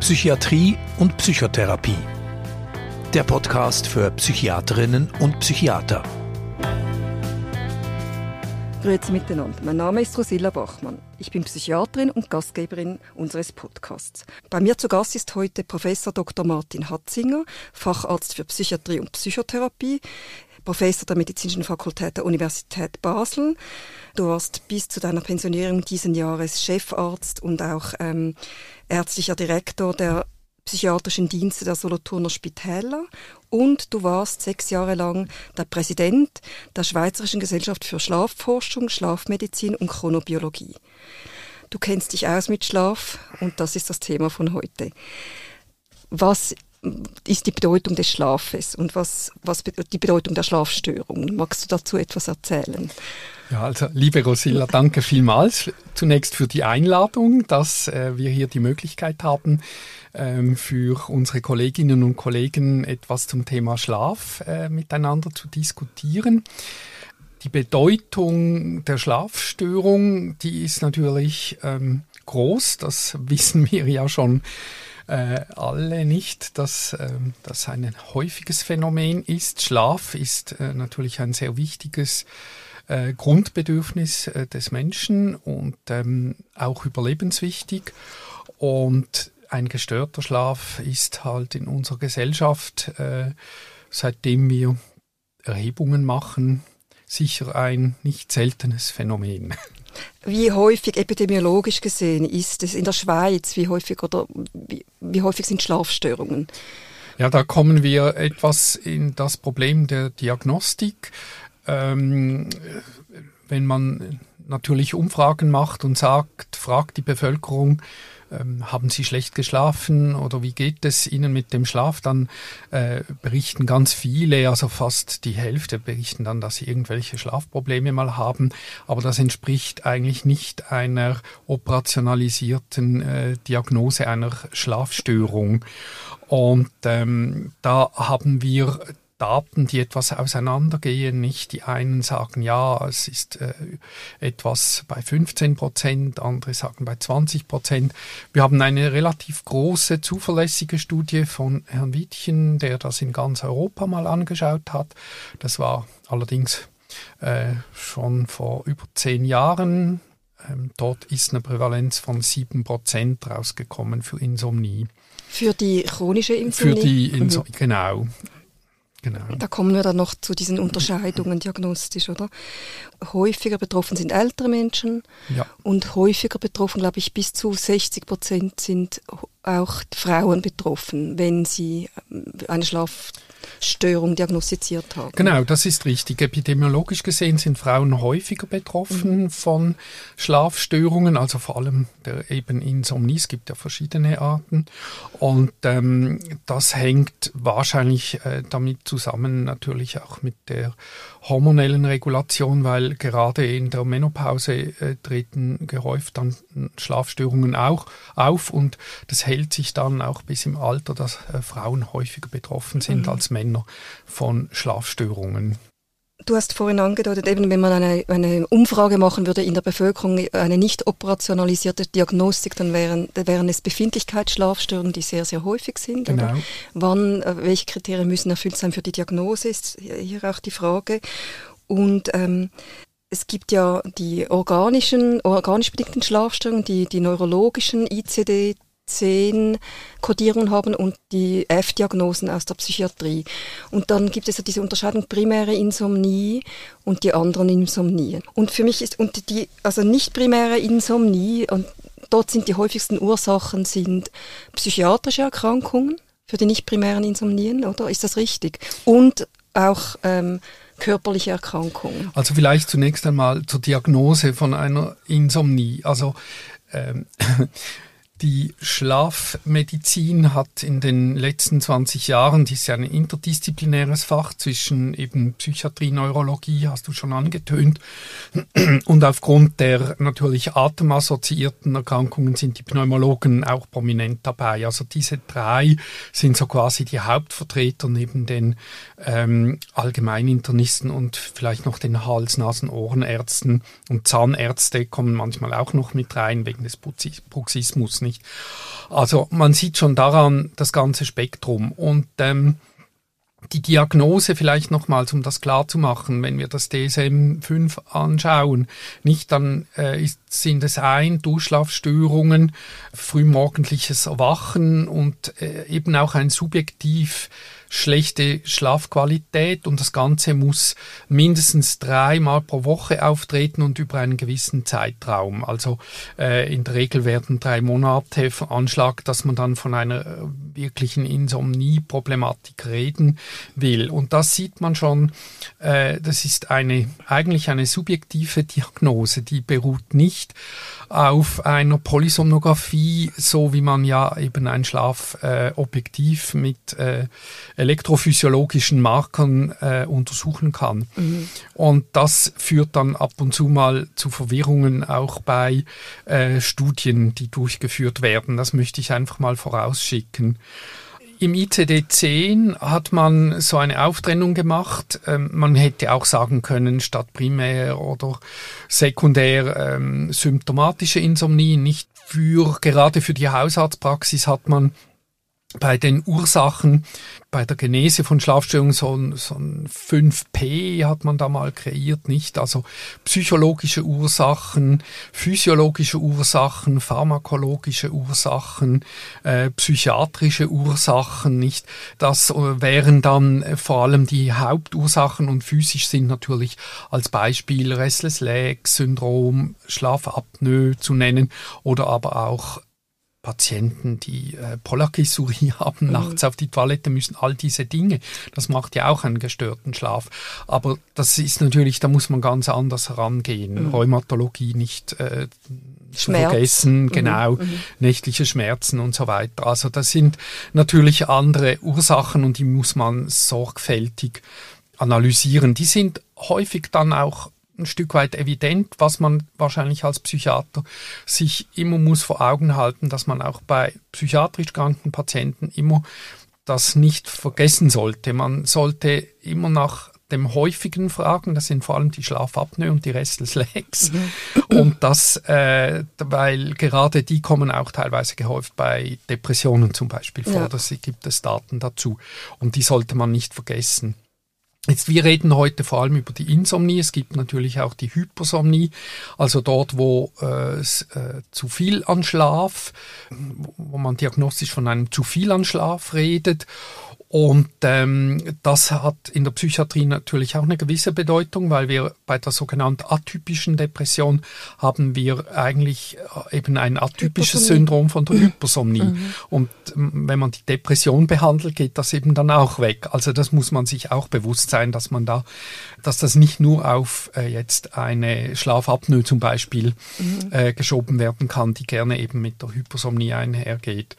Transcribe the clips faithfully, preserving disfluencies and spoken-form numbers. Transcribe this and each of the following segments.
Psychiatrie und Psychotherapie. Der Podcast für Psychiaterinnen und Psychiater. Grüezi miteinander. Mein Name ist Rosilla Bachmann. Ich bin Psychiaterin und Gastgeberin unseres Podcasts. Bei mir zu Gast ist heute Professor Doktor Martin Hatzinger, Facharzt für Psychiatrie und Psychotherapie, Professor der Medizinischen Fakultät der Universität Basel. Du warst bis zu deiner Pensionierung diesen Jahres Chefarzt und auch ähm, ärztlicher Direktor der psychiatrischen Dienste der Solothurner Spitäler und du warst sechs Jahre lang der Präsident der Schweizerischen Gesellschaft für Schlafforschung, Schlafmedizin und Chronobiologie. Du kennst dich aus mit Schlaf und das ist das Thema von heute. Was ist die Bedeutung des Schlafes und was, was die Bedeutung der Schlafstörungen? Magst du dazu etwas erzählen? Ja, also liebe Rosilla, danke vielmals zunächst für die Einladung, dass äh, wir hier die Möglichkeit haben, ähm, für unsere Kolleginnen und Kollegen etwas zum Thema Schlaf äh, miteinander zu diskutieren. Die Bedeutung der Schlafstörung, die ist natürlich ähm, groß, das wissen wir ja schon äh, alle nicht, dass äh, das ein häufiges Phänomen ist. Schlaf ist äh, natürlich ein sehr wichtiges Äh, Grundbedürfnis äh, des Menschen und ähm, auch überlebenswichtig. Und ein gestörter Schlaf ist halt in unserer Gesellschaft, äh, seitdem wir Erhebungen machen, sicher ein nicht seltenes Phänomen. Wie häufig epidemiologisch gesehen ist es in der Schweiz? Wie häufig oder wie, wie häufig sind Schlafstörungen? Ja, da kommen wir etwas in das Problem der Diagnostik. Ähm, wenn man natürlich Umfragen macht und sagt, fragt die Bevölkerung, ähm, haben Sie schlecht geschlafen oder wie geht es Ihnen mit dem Schlaf, dann äh, berichten ganz viele, also fast die Hälfte berichten dann, dass sie irgendwelche Schlafprobleme mal haben, aber das entspricht eigentlich nicht einer operationalisierten äh, Diagnose einer Schlafstörung. Und ähm, da haben wir Daten, die etwas auseinandergehen, nicht? Die einen sagen, ja, es ist äh, etwas bei fünfzehn Prozent, andere sagen bei zwanzig Prozent. Wir haben eine relativ große, zuverlässige Studie von Herrn Wittchen, der das in ganz Europa mal angeschaut hat. Das war allerdings äh, schon vor über zehn Jahren. Ähm, dort ist eine Prävalenz von sieben Prozent rausgekommen für Insomnie. Für die chronische Insomnie? Für die Insomnie, mhm. genau. Genau. Da kommen wir dann noch zu diesen Unterscheidungen diagnostisch, oder? Häufiger betroffen sind ältere Menschen ja. und häufiger betroffen, glaube ich, bis zu sechzig Prozent sind auch Frauen betroffen, wenn sie eine Schlafstörung diagnostiziert haben. Genau, das ist richtig. Epidemiologisch gesehen sind Frauen häufiger betroffen mhm. von Schlafstörungen, also vor allem der eben Insomnie. Es gibt ja verschiedene Arten und ähm, das hängt wahrscheinlich äh, damit zusammen, natürlich auch mit der hormonellen Regulation, weil gerade in der Menopause äh, treten gehäuft dann Schlafstörungen auch auf und das hält sich dann auch bis im Alter, dass äh, Frauen häufiger betroffen sind mhm. als Männer von Schlafstörungen. Du hast vorhin angedeutet, eben wenn man eine, eine Umfrage machen würde in der Bevölkerung, eine nicht operationalisierte Diagnostik, dann wären, wären es Befindlichkeitsschlafstörungen, die sehr, sehr häufig sind. Genau. Oder? Wann, welche Kriterien müssen erfüllt sein für die Diagnose, ist hier auch die Frage. Und ähm, es gibt ja die organischen, organisch bedingten Schlafstörungen, die, die neurologischen I C D zehn Kodierungen haben und die F-Diagnosen aus der Psychiatrie. Und dann gibt es ja diese Unterscheidung primäre Insomnie und die anderen Insomnien. Und für mich ist, und die, also nicht primäre Insomnie, und dort sind die häufigsten Ursachen sind psychiatrische Erkrankungen für die nicht primären Insomnien, oder? Ist das richtig? Und auch ähm, körperliche Erkrankungen. Also vielleicht zunächst einmal zur Diagnose von einer Insomnie. Also ähm, die Schlafmedizin hat in den letzten zwanzig Jahren, die ist ja ein interdisziplinäres Fach zwischen eben Psychiatrie, Neurologie, hast du schon angetönt, und aufgrund der natürlich atemassoziierten Erkrankungen sind die Pneumologen auch prominent dabei. Also diese drei sind so quasi die Hauptvertreter neben den ähm, Allgemeininternisten und vielleicht noch den Hals-, Nasen-, Ohrenärzten, und Zahnärzte kommen manchmal auch noch mit rein wegen des Bruxismus. nicht. Also man sieht schon daran das ganze Spektrum. Und ähm, die Diagnose vielleicht nochmals, um das klar zu machen, wenn wir das D S M fünf anschauen, nicht dann äh, ist, sind es ein Durchschlafstörungen, frühmorgendliches Erwachen und äh, eben auch ein subjektiv schlechte Schlafqualität, und das Ganze muss mindestens dreimal pro Woche auftreten und über einen gewissen Zeitraum. Also äh, in der Regel werden drei Monate veranschlagt, dass man dann von einer äh, wirklichen Insomnie-Problematik reden will. Und das sieht man schon, äh, das ist eine eigentlich eine subjektive Diagnose, die beruht nicht auf einer Polysomnographie, so wie man ja eben ein Schlafobjektiv äh, mit äh, elektrophysiologischen Markern äh, untersuchen kann. Mhm. Und das führt dann ab und zu mal zu Verwirrungen auch bei äh, Studien, die durchgeführt werden. Das möchte ich einfach mal vorausschicken. Im I C D zehn hat man so eine Auftrennung gemacht. Ähm, man hätte auch sagen können, statt primär oder sekundär ähm, symptomatische Insomnie, nicht für, gerade für die Hausarztpraxis hat man bei den Ursachen, bei der Genese von Schlafstörungen so ein, so ein fünf P hat man da mal kreiert, nicht? Also psychologische Ursachen, physiologische Ursachen, pharmakologische Ursachen, äh, psychiatrische Ursachen, nicht? Das äh, wären dann äh, vor allem die Hauptursachen, und physisch sind natürlich als Beispiel Restless Leg Syndrom, Schlafapnoe zu nennen, oder aber auch Patienten, die äh, Polakisurie haben, mhm. nachts auf die Toilette müssen, all diese Dinge. Das macht ja auch einen gestörten Schlaf. Aber das ist natürlich, da muss man ganz anders herangehen. Mhm. Rheumatologie nicht äh, zu vergessen, mhm. genau, mhm. nächtliche Schmerzen und so weiter. Also das sind natürlich andere Ursachen, und die muss man sorgfältig analysieren. Die sind häufig dann auch ein Stück weit evident, was man wahrscheinlich als Psychiater sich immer muss vor Augen halten, dass man auch bei psychiatrisch kranken Patienten immer das nicht vergessen sollte. Man sollte immer nach dem häufigen fragen, das sind vor allem die Schlafapnoe und die Restless Legs. Mhm. Und das, äh, weil gerade die kommen auch teilweise gehäuft bei Depressionen zum Beispiel vor, ja. Da gibt es Daten dazu. Und die sollte man nicht vergessen. Jetzt, wir reden heute vor allem über die Insomnie. Es gibt natürlich auch die Hypersomnie, also dort, wo äh, es äh, zu viel an Schlaf, wo man diagnostisch von einem zu viel an Schlaf redet. Und ähm, das hat in der Psychiatrie natürlich auch eine gewisse Bedeutung, weil wir bei der sogenannten atypischen Depression haben wir eigentlich eben ein atypisches Syndrom von der Hypersomnie. Mhm. Und ähm, wenn man die Depression behandelt, geht das eben dann auch weg. Also das muss man sich auch bewusst sein, dass man da, dass das nicht nur auf äh, jetzt eine Schlafapnoe zum Beispiel mhm. äh, geschoben werden kann, die gerne eben mit der Hypersomnie einhergeht.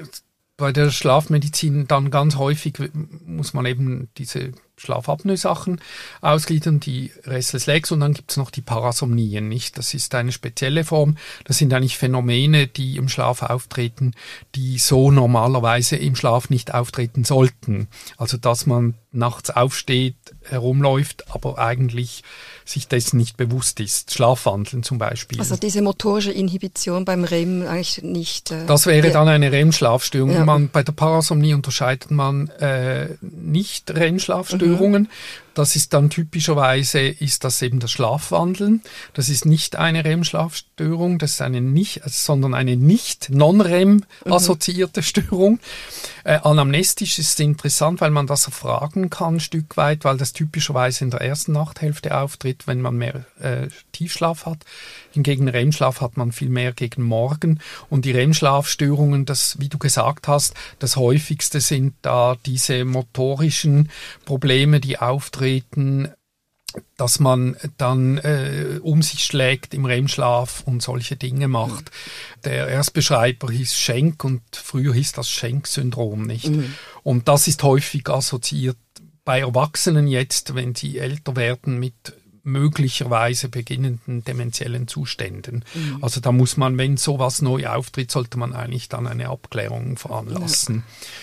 Bei der Schlafmedizin dann ganz häufig muss man eben diese Schlafapnoe-Sachen ausgliedern, die Restless Legs, und dann gibt es noch die Parasomnien, nicht? Das ist eine spezielle Form. Das sind eigentlich Phänomene, die im Schlaf auftreten, die so normalerweise im Schlaf nicht auftreten sollten. Also dass man nachts aufsteht, herumläuft, aber eigentlich sich dessen nicht bewusst ist. Schlafwandeln zum Beispiel. Also diese motorische Inhibition beim R E M eigentlich nicht. Äh, das wäre dann eine R E M-Schlafstörung. Ja. Man, bei der Parasomnie unterscheidet man äh, nicht R E M-Schlafstörungen. Mhm. Das ist dann typischerweise, ist das eben das Schlafwandeln. Das ist nicht eine R E M-Schlafstörung, das ist eine nicht, sondern eine nicht non-R E M-assoziierte mhm. Störung. Äh, anamnestisch ist es interessant, weil man das erfragen kann, ein Stück weit, weil das typischerweise in der ersten Nachthälfte auftritt, wenn man mehr äh, Tiefschlaf hat. Hingegen R E M-Schlaf hat man viel mehr gegen Morgen. Und die R E M-Schlafstörungen, das, wie du gesagt hast, das häufigste sind da diese motorischen Probleme, die auftreten, dass man dann äh, um sich schlägt im R E M-Schlaf und solche Dinge macht. Mhm. Der Erstbeschreiber hieß Schenk und früher hieß das Schenk-Syndrom, nicht? Mhm. Und das ist häufig assoziiert bei Erwachsenen jetzt, wenn sie älter werden, mit möglicherweise beginnenden dementiellen Zuständen. Mhm. Also da muss man, wenn sowas neu auftritt, sollte man eigentlich dann eine Abklärung veranlassen. Ja.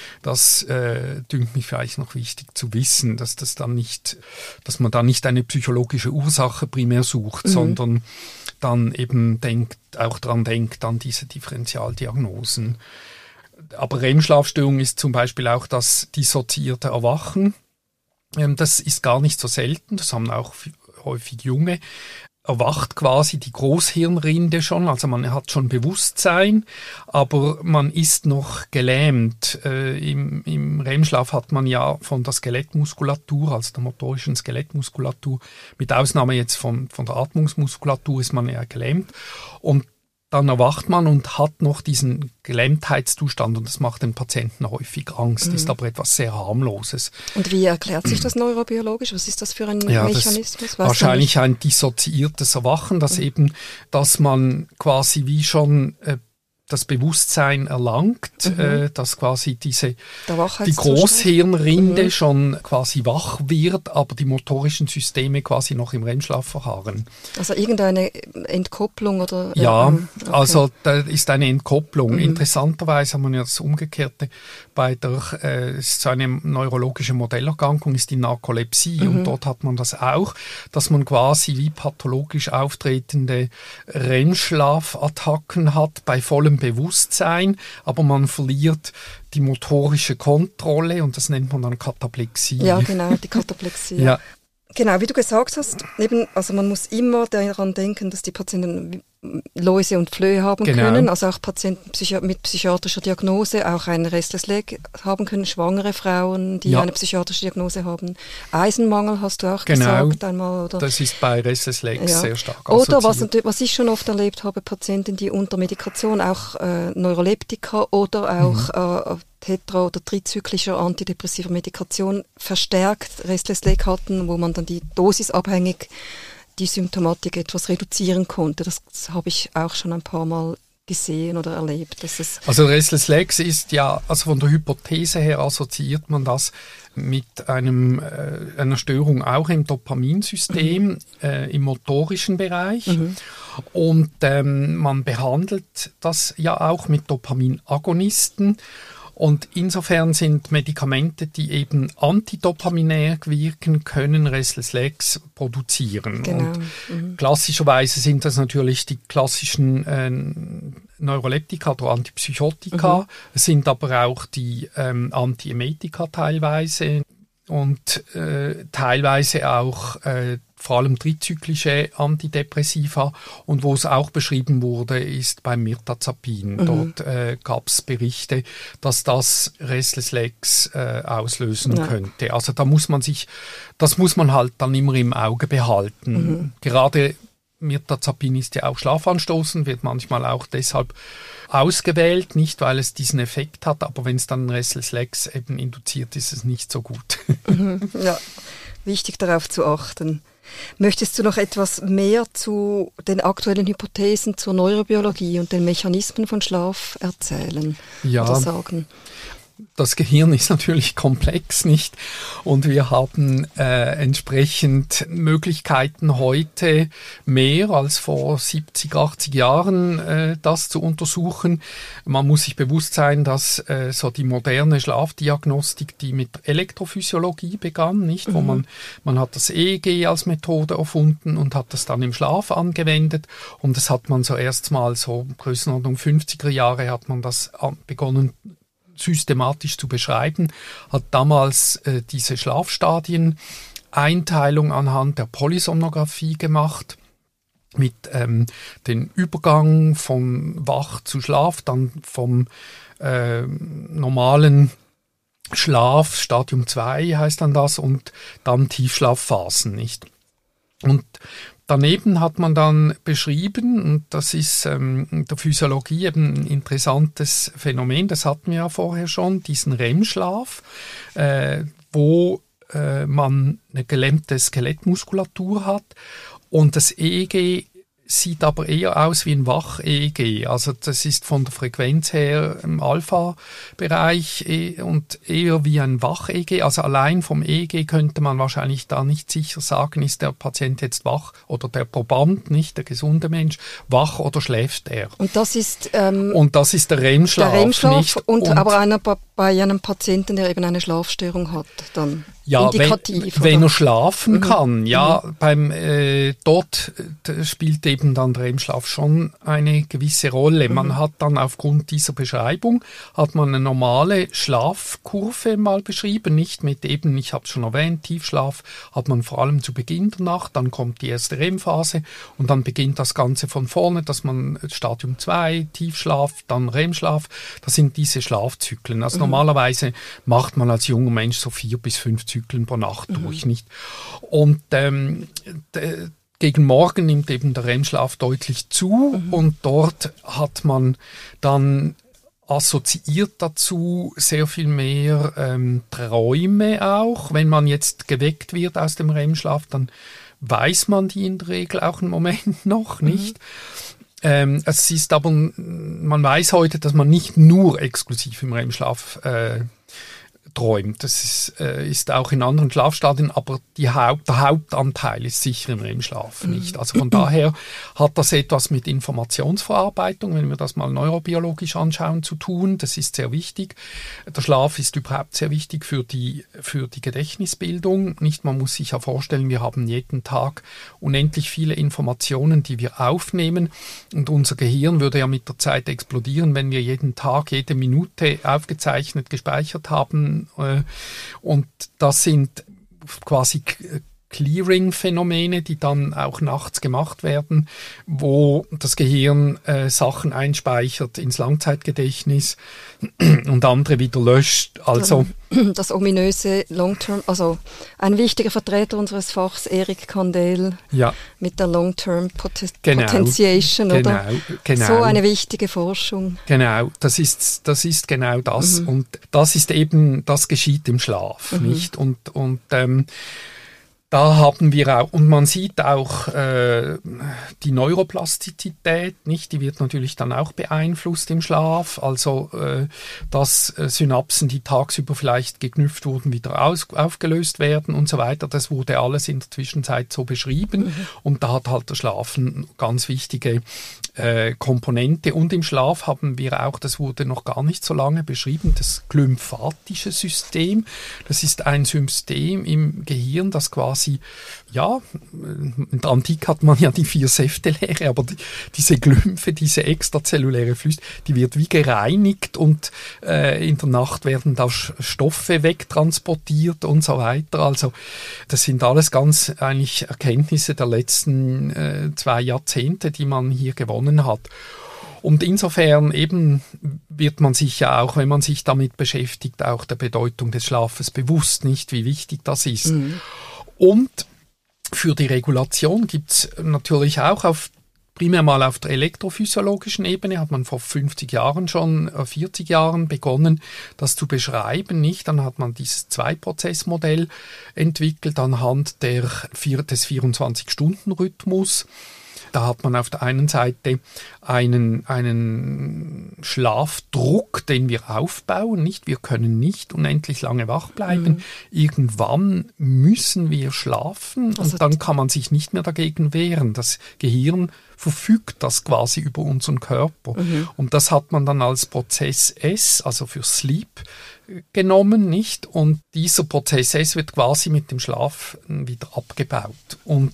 Das äh, dünkt mich vielleicht noch wichtig zu wissen, dass das dann nicht, dass man da nicht eine psychologische Ursache primär sucht, mhm. sondern dann eben denkt, auch daran denkt, an diese Differentialdiagnosen. Aber R E M-Schlafstörung ist zum Beispiel auch das dissoziierte Erwachen. Das ist gar nicht so selten, das haben auch häufig Junge. Erwacht quasi die Großhirnrinde schon, also man hat schon Bewusstsein, aber man ist noch gelähmt. Äh, im, Im R E M-Schlaf hat man ja von der Skelettmuskulatur, also der motorischen Skelettmuskulatur, mit Ausnahme jetzt von, von der Atmungsmuskulatur ist man eher gelähmt. Und dann erwacht man und hat noch diesen Gelähmtheitszustand und das macht den Patienten häufig Angst, mhm. ist aber etwas sehr harmloses. Und wie erklärt sich das neurobiologisch? Was ist das für ein ja, Mechanismus? Das wahrscheinlich ein dissoziiertes Erwachen, dass mhm. eben, dass man quasi wie schon äh, das Bewusstsein erlangt, mhm. äh, dass quasi diese die Großhirnrinde mhm. schon quasi wach wird, aber die motorischen Systeme quasi noch im R E M-Schlaf verharren. Also irgendeine Entkopplung oder? Ja, ähm, okay. also da ist eine Entkopplung. Mhm. Interessanterweise haben wir ja das Umgekehrte bei der, äh, ist so eine neurologische Modellerkrankung, ist die Narkolepsie mhm. und dort hat man das auch, dass man quasi wie pathologisch auftretende R E M-Schlafattacken hat bei vollem Bewusstsein, aber man verliert die motorische Kontrolle und das nennt man dann Kataplexie. Ja, genau, die Kataplexie. ja. Genau, wie du gesagt hast, eben, also man muss immer daran denken, dass die Patienten Läuse und Flöhe haben genau. können, also auch Patienten psychi- mit psychiatrischer Diagnose, auch ein Restless Leg haben können, schwangere Frauen, die ja. eine psychiatrische Diagnose haben. Eisenmangel hast du auch genau. gesagt einmal. Oder? Das ist bei Restless Leg ja. sehr stark Oder was, was ich schon oft erlebt habe, Patienten, die unter Medikation auch äh, Neuroleptika oder auch mhm. äh, tetra- oder trizyklischer antidepressiver Medikation verstärkt Restless Leg hatten, wo man dann die dosisabhängig die Symptomatik etwas reduzieren konnte. Das habe ich auch schon ein paar Mal gesehen oder erlebt. Dass es also Restless Legs ist ja, also von der Hypothese her assoziiert man das mit einem, äh, einer Störung auch im Dopaminsystem, mhm. äh, im motorischen Bereich. Mhm. Und ähm, man behandelt das ja auch mit Dopaminagonisten. Und insofern sind Medikamente, die eben antidopaminär wirken, können Restless Legs produzieren. Genau. Und mhm. klassischerweise sind das natürlich die klassischen äh, Neuroleptika oder Antipsychotika, mhm. es sind aber auch die ähm, Antiemetika teilweise und äh, teilweise auch äh, vor allem trizyklische Antidepressiva. Und wo es auch beschrieben wurde, ist beim Mirtazapin. Mhm. Dort äh, gab es Berichte, dass das Restless Legs äh, auslösen ja. könnte. Also da muss man sich, das muss man halt dann immer im Auge behalten. Mhm. Gerade Mirtazapin ist ja auch schlafanstoßend, wird manchmal auch deshalb ausgewählt, nicht weil es diesen Effekt hat, aber wenn es dann Restless Legs eben induziert, ist es nicht so gut. Mhm. Ja, wichtig darauf zu achten. Möchtest du noch etwas mehr zu den aktuellen Hypothesen zur Neurobiologie und den Mechanismen von Schlaf erzählen ja, oder sagen? Das Gehirn ist natürlich komplex, nicht? Und wir haben äh, entsprechend Möglichkeiten heute mehr als vor siebzig, achtzig Jahren äh, das zu untersuchen. Man muss sich bewusst sein, dass äh, so die moderne Schlafdiagnostik, die mit Elektrophysiologie begann, nicht? Mhm. Wo man, man hat das E E G als Methode erfunden und hat das dann im Schlaf angewendet. Und das hat man so erstmal so Größenordnung fünfziger Jahre hat man das begonnen systematisch zu beschreiben, hat damals äh, diese Schlafstadien-Einteilung anhand der Polysomnographie gemacht, mit ähm, dem Übergang von Wach zu Schlaf, dann vom äh, normalen Schlaf, Stadium zwei heißt dann das, und dann Tiefschlafphasen, nicht? Und daneben hat man dann beschrieben, und das ist ähm, in der Physiologie eben ein interessantes Phänomen, das hatten wir ja vorher schon, diesen R E M-Schlaf, äh, wo äh, man eine gelähmte Skelettmuskulatur hat und das E E G sieht aber eher aus wie ein Wach-E E G. Also das ist von der Frequenz her im Alpha-Bereich und eher wie ein Wach-E E G. Also allein vom E E G könnte man wahrscheinlich da nicht sicher sagen, ist der Patient jetzt wach oder der Proband, nicht der gesunde Mensch, wach oder schläft er. Und das ist ähm, und das ist der R E M-Schlaf. Der R E M-Schlaf nicht? und, und aber einer bei einem Patienten, der eben eine Schlafstörung hat, dann ja, indikativ? Wenn, wenn er schlafen mhm. kann, ja, mhm. beim äh, dort äh, spielt eben dann der R E M-Schlaf schon eine gewisse Rolle. Mhm. Man hat dann aufgrund dieser Beschreibung, hat man eine normale Schlafkurve mal beschrieben, nicht mit eben, ich habe es schon erwähnt, Tiefschlaf hat man vor allem zu Beginn der Nacht, dann kommt die erste R E M-Phase und dann beginnt das Ganze von vorne, dass man Stadium zwei, Tiefschlaf, dann R E M-Schlaf, das sind diese Schlafzyklen. Also mhm. normalerweise macht man als junger Mensch so vier bis fünf Zyklen pro Nacht mhm. durch, nicht? Und ähm, d- gegen Morgen nimmt eben der R E M-Schlaf deutlich zu mhm. und dort hat man dann assoziiert dazu sehr viel mehr ähm, Träume auch. Wenn man jetzt geweckt wird aus dem R E M-Schlaf, dann weiß man die in der Regel auch einen Moment noch, nicht? Mhm. Ähm, es ist aber, man weiß heute, dass man nicht nur exklusiv im R E M-Schlaf äh, träumt. Das ist, äh, ist auch in anderen Schlafstadien, aber die Haupt, der Hauptanteil ist sicher im R E M-Schlaf nicht. Also von daher hat das etwas mit Informationsverarbeitung, wenn wir das mal neurobiologisch anschauen, zu tun. Das ist sehr wichtig. Der Schlaf ist überhaupt sehr wichtig für die, für die Gedächtnisbildung. Nicht, man muss sich ja vorstellen, wir haben jeden Tag unendlich viele Informationen, die wir aufnehmen und unser Gehirn würde ja mit der Zeit explodieren, wenn wir jeden Tag, jede Minute aufgezeichnet, gespeichert haben. Und das sind quasi Clearing-Phänomene, die dann auch nachts gemacht werden, wo das Gehirn äh, Sachen einspeichert ins Langzeitgedächtnis und andere wieder löscht. Also das ominöse Long-Term, also ein wichtiger Vertreter unseres Fachs, Erik Kandel, ja. mit der Long-Term Pot- genau, Potentiation, genau, oder? Genau. So eine wichtige Forschung. Genau, das ist, das ist genau das. Mhm. Und das ist eben, das geschieht im Schlaf, mhm. nicht? Und, und ähm, da haben wir auch, und man sieht auch äh, die Neuroplastizität, nicht? Die wird natürlich dann auch beeinflusst im Schlaf. Also, äh, dass äh, Synapsen, die tagsüber vielleicht geknüpft wurden, wieder aus, aufgelöst werden und so weiter. Das wurde alles in der Zwischenzeit so beschrieben. Mhm. Und da hat halt der Schlaf eine ganz wichtige äh, Komponente. Und im Schlaf haben wir auch, das wurde noch gar nicht so lange beschrieben, das glymphatische System. Das ist ein System im Gehirn, das quasi ja, in der Antike hat man ja die vier Säfte-Lehre, aber die, diese Glymphe, diese extrazelluläre Flüssigkeit, die wird wie gereinigt und äh, in der Nacht werden da Stoffe wegtransportiert und so weiter. Also das sind alles ganz eigentlich Erkenntnisse der letzten äh, zwei Jahrzehnte, die man hier gewonnen hat. Und insofern eben wird man sich ja auch, wenn man sich damit beschäftigt, auch der Bedeutung des Schlafes bewusst, nicht, wie wichtig das ist. Mhm. Und für die Regulation gibt's natürlich auch auf primär mal auf der elektrophysiologischen Ebene, hat man vor fünfzig Jahren schon, vierzig Jahren begonnen, das zu beschreiben, nicht? Dann hat man dieses Zwei-Prozess-Modell entwickelt anhand der, des vierundzwanzig-Stunden-Rhythmus. Da hat man auf der einen Seite einen, einen Schlafdruck, den wir aufbauen, nicht? Wir können nicht unendlich lange wach bleiben. Mhm. Irgendwann müssen wir schlafen also und dann kann man sich nicht mehr dagegen wehren. Das Gehirn verfügt das quasi über unseren Körper. Mhm. Und das hat man dann als Prozess S, also für Sleep, genommen, nicht? Und dieser Prozess S wird quasi mit dem Schlaf wieder abgebaut. Und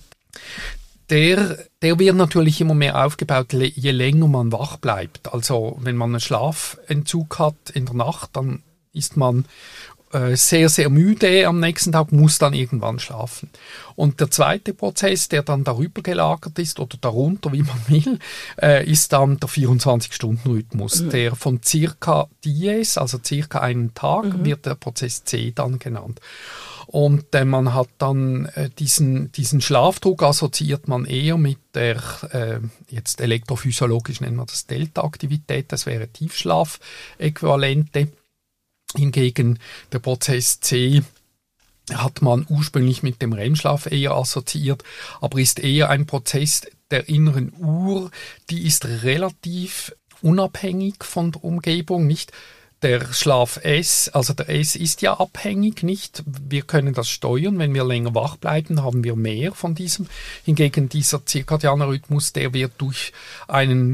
Der, der wird natürlich immer mehr aufgebaut, je länger man wach bleibt. Also wenn man einen Schlafentzug hat in der Nacht, dann ist man äh, sehr, sehr müde am nächsten Tag, muss dann irgendwann schlafen. Und der zweite Prozess, der dann darüber gelagert ist oder darunter, wie man will, äh, ist dann der vierundzwanzig-Stunden-Rhythmus. Mhm. Der von circa Dies, also circa einen Tag, mhm. wird der Prozess C dann genannt. Und äh, man hat dann äh, diesen, diesen Schlafdruck assoziiert man eher mit der, äh, jetzt elektrophysiologisch nennen wir das Delta-Aktivität, das wäre Tiefschlaf-Äquivalente. Hingegen der Prozess C hat man ursprünglich mit dem R E M-Schlaf eher assoziiert, aber ist eher ein Prozess der inneren Uhr, die ist relativ unabhängig von der Umgebung, nicht? Der Schlaf S, also der S ist ja abhängig, nicht? Wir können das steuern. Wenn wir länger wach bleiben, haben wir mehr von diesem. Hingegen dieser zirkadiane Rhythmus, der wird durch einen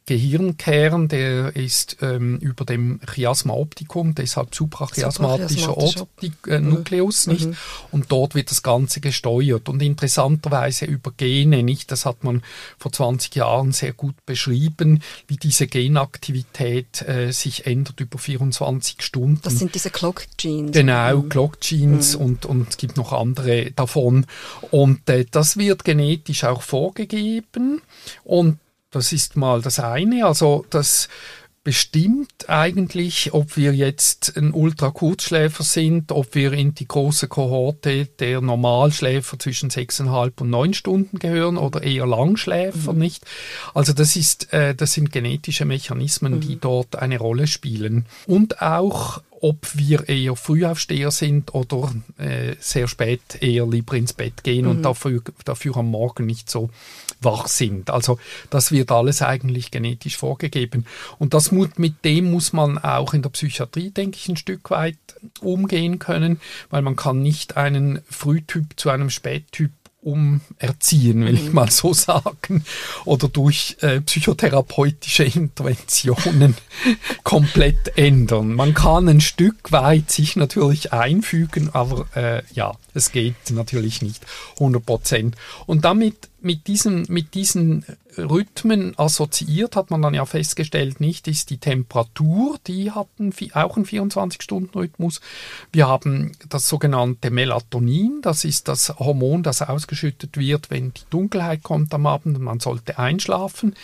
Gehirnkern, der ist ähm, über dem Chiasma opticum, deshalb suprachiasmatischer Optik, äh, Nukleus, mhm. nicht? Und dort wird das Ganze gesteuert. Und interessanterweise über Gene, nicht? Das hat man vor zwanzig Jahren sehr gut beschrieben, wie diese Genaktivität äh, sich ändert über vierundzwanzig Stunden. Das sind diese Clock Genes. Genau, mhm. Clock Genes mhm. und, und es gibt noch andere davon. Und äh, das wird genetisch auch vorgegeben. Und das ist mal das eine, also das bestimmt eigentlich, ob wir jetzt ein Ultrakurzschläfer sind, ob wir in die große Kohorte der Normalschläfer zwischen sechseinhalb und neun Stunden gehören oder eher Langschläfer, mhm. nicht? Also das ist, äh, das sind genetische Mechanismen, mhm. die dort eine Rolle spielen. Und auch, ob wir eher Frühaufsteher sind oder äh, sehr spät eher lieber ins Bett gehen mhm. und dafür, dafür am Morgen nicht so wach sind. Also das wird alles eigentlich genetisch vorgegeben. Und das mu- mit dem muss man auch in der Psychiatrie, denke ich, ein Stück weit umgehen können, weil man kann nicht einen Frühtyp zu einem Spättyp umerziehen, will ich mal so sagen, oder durch äh, psychotherapeutische Interventionen komplett ändern. Man kann ein Stück weit sich natürlich einfügen, aber äh, ja, es geht natürlich nicht hundert Prozent. Und damit mit diesen, mit diesen Rhythmen assoziiert hat man dann ja festgestellt, nicht, ist die Temperatur, die hat einen, auch einen vierundzwanzig-Stunden-Rhythmus. Wir haben das sogenannte Melatonin, das ist das Hormon, das ausgeschüttet wird, wenn die Dunkelheit kommt am Abend und man sollte einschlafen.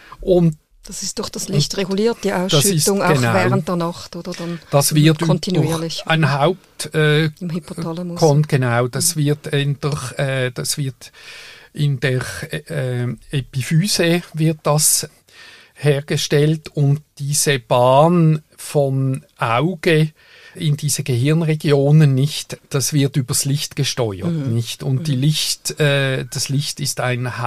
Und das ist durch das Licht reguliert, die Ausschüttung, auch genau, während der Nacht, oder dann das wird kontinuierlich. Ein Haupt äh, im Hypothalamus. Kommt, genau, das mhm. wird in der, äh, das wird in der äh, Epiphyse wird das hergestellt und diese Bahn vom Auge in diese Gehirnregionen nicht, das wird übers Licht gesteuert, mhm. nicht? Und mhm. die Licht, äh, das Licht ist ein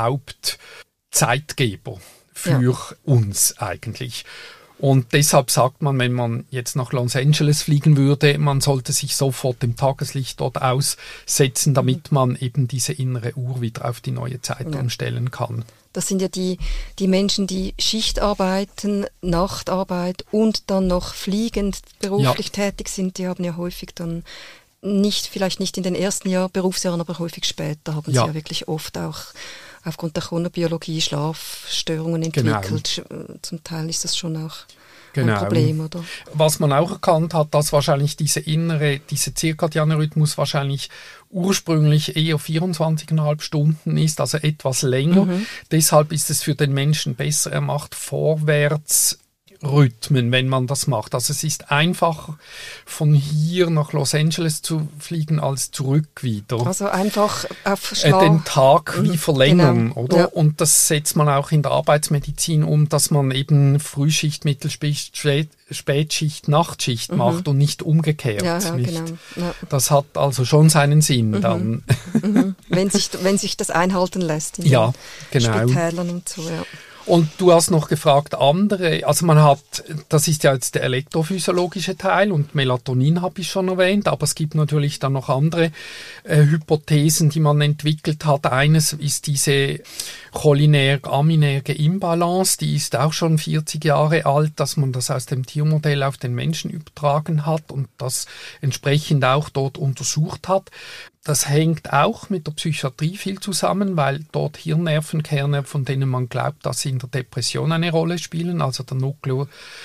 Hauptzeitgeber für ja. uns eigentlich. Und deshalb sagt man, wenn man jetzt nach Los Angeles fliegen würde, man sollte sich sofort dem Tageslicht dort aussetzen, damit man eben diese innere Uhr wieder auf die neue Zeit ja. umstellen kann. Das sind ja die, die Menschen, die Schicht arbeiten, Nachtarbeit und dann noch fliegend beruflich ja. tätig sind, die haben ja häufig dann nicht, vielleicht nicht in den ersten Jahr, Berufsjahren, aber häufig später haben ja. sie ja wirklich oft auch aufgrund der Chronobiologie Schlafstörungen entwickelt. Genau. Zum Teil ist das schon auch genau. ein Problem, oder? Was man auch erkannt hat, dass wahrscheinlich diese innere, diese zirkadiane Rhythmus wahrscheinlich ursprünglich eher vierundzwanzig Komma fünf Stunden ist, also etwas länger. Mhm. Deshalb ist es für den Menschen besser, er macht vorwärts Rhythmen, wenn man das macht. Also es ist einfacher, von hier nach Los Angeles zu fliegen, als zurück wieder. Also einfach auf Schlaf. Äh, den Tag wie verlängern, genau. oder? Ja. Und das setzt man auch in der Arbeitsmedizin um, dass man eben Frühschicht, Mittelschicht, Spätschicht, Nachtschicht mhm. macht und nicht umgekehrt. Ja, ja, nicht? Genau. Ja. Das hat also schon seinen Sinn mhm. dann. Mhm. Wenn sich, wenn sich das einhalten lässt in ja, den genau. Spitälern und so, ja. Und du hast noch gefragt, andere, also man hat, das ist ja jetzt der elektrophysiologische Teil und Melatonin habe ich schon erwähnt, aber es gibt natürlich dann noch andere äh, Hypothesen, die man entwickelt hat. Eines ist diese cholinerg-aminerge Imbalance, die ist auch schon vierzig Jahre alt, dass man das aus dem Tiermodell auf den Menschen übertragen hat und das entsprechend auch dort untersucht hat. Das hängt auch mit der Psychiatrie viel zusammen, weil dort Hirnnervenkerne, von denen man glaubt, dass sie in der Depression eine Rolle spielen, also der, Nucleo,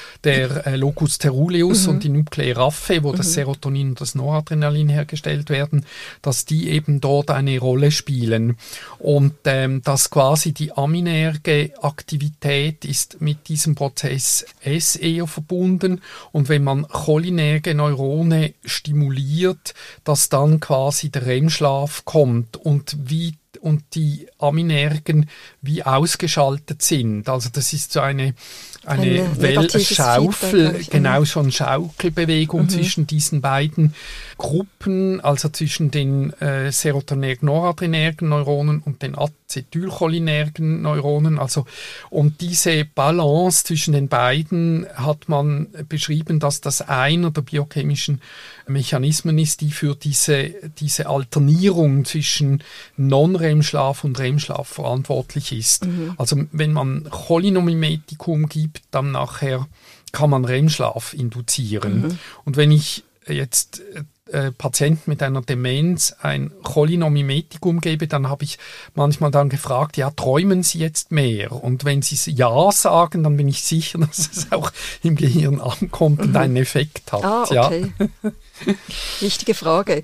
der äh, Locus ceruleus mhm. und die Nuclei raffae, wo mhm. das Serotonin und das Noradrenalin hergestellt werden, dass die eben dort eine Rolle spielen. Und ähm, dass quasi die aminerge Aktivität ist mit diesem Prozess S eher verbunden. Und wenn man cholinerge Neurone stimuliert, dass dann quasi der R E M-Schlaf kommt und wie und die Aminergen wie ausgeschaltet sind. Also das ist so eine eine, eine Wel- Schaufel, Feedback, genau schon Schaukelbewegung mhm. zwischen diesen beiden Gruppen, also zwischen den äh, serotonergen-noradrenergen Neuronen und den acetylcholinergen Neuronen. Also und diese Balance zwischen den beiden hat man beschrieben, dass das einer der biochemischen Mechanismen ist, die für diese diese Alternierung zwischen Non-R E Non-REM-Schlaf und REM-Schlaf verantwortlich ist. Mhm. Also wenn man Cholinomimetikum gibt, dann nachher kann man REM-Schlaf induzieren. Mhm. Und wenn ich jetzt äh, Patienten mit einer Demenz ein Cholinomimetikum gebe, dann habe ich manchmal dann gefragt, ja, träumen Sie jetzt mehr? Und wenn Sie ja sagen, dann bin ich sicher, dass es auch im Gehirn ankommt und einen Effekt hat. Ah, okay. Ja. Wichtige Frage.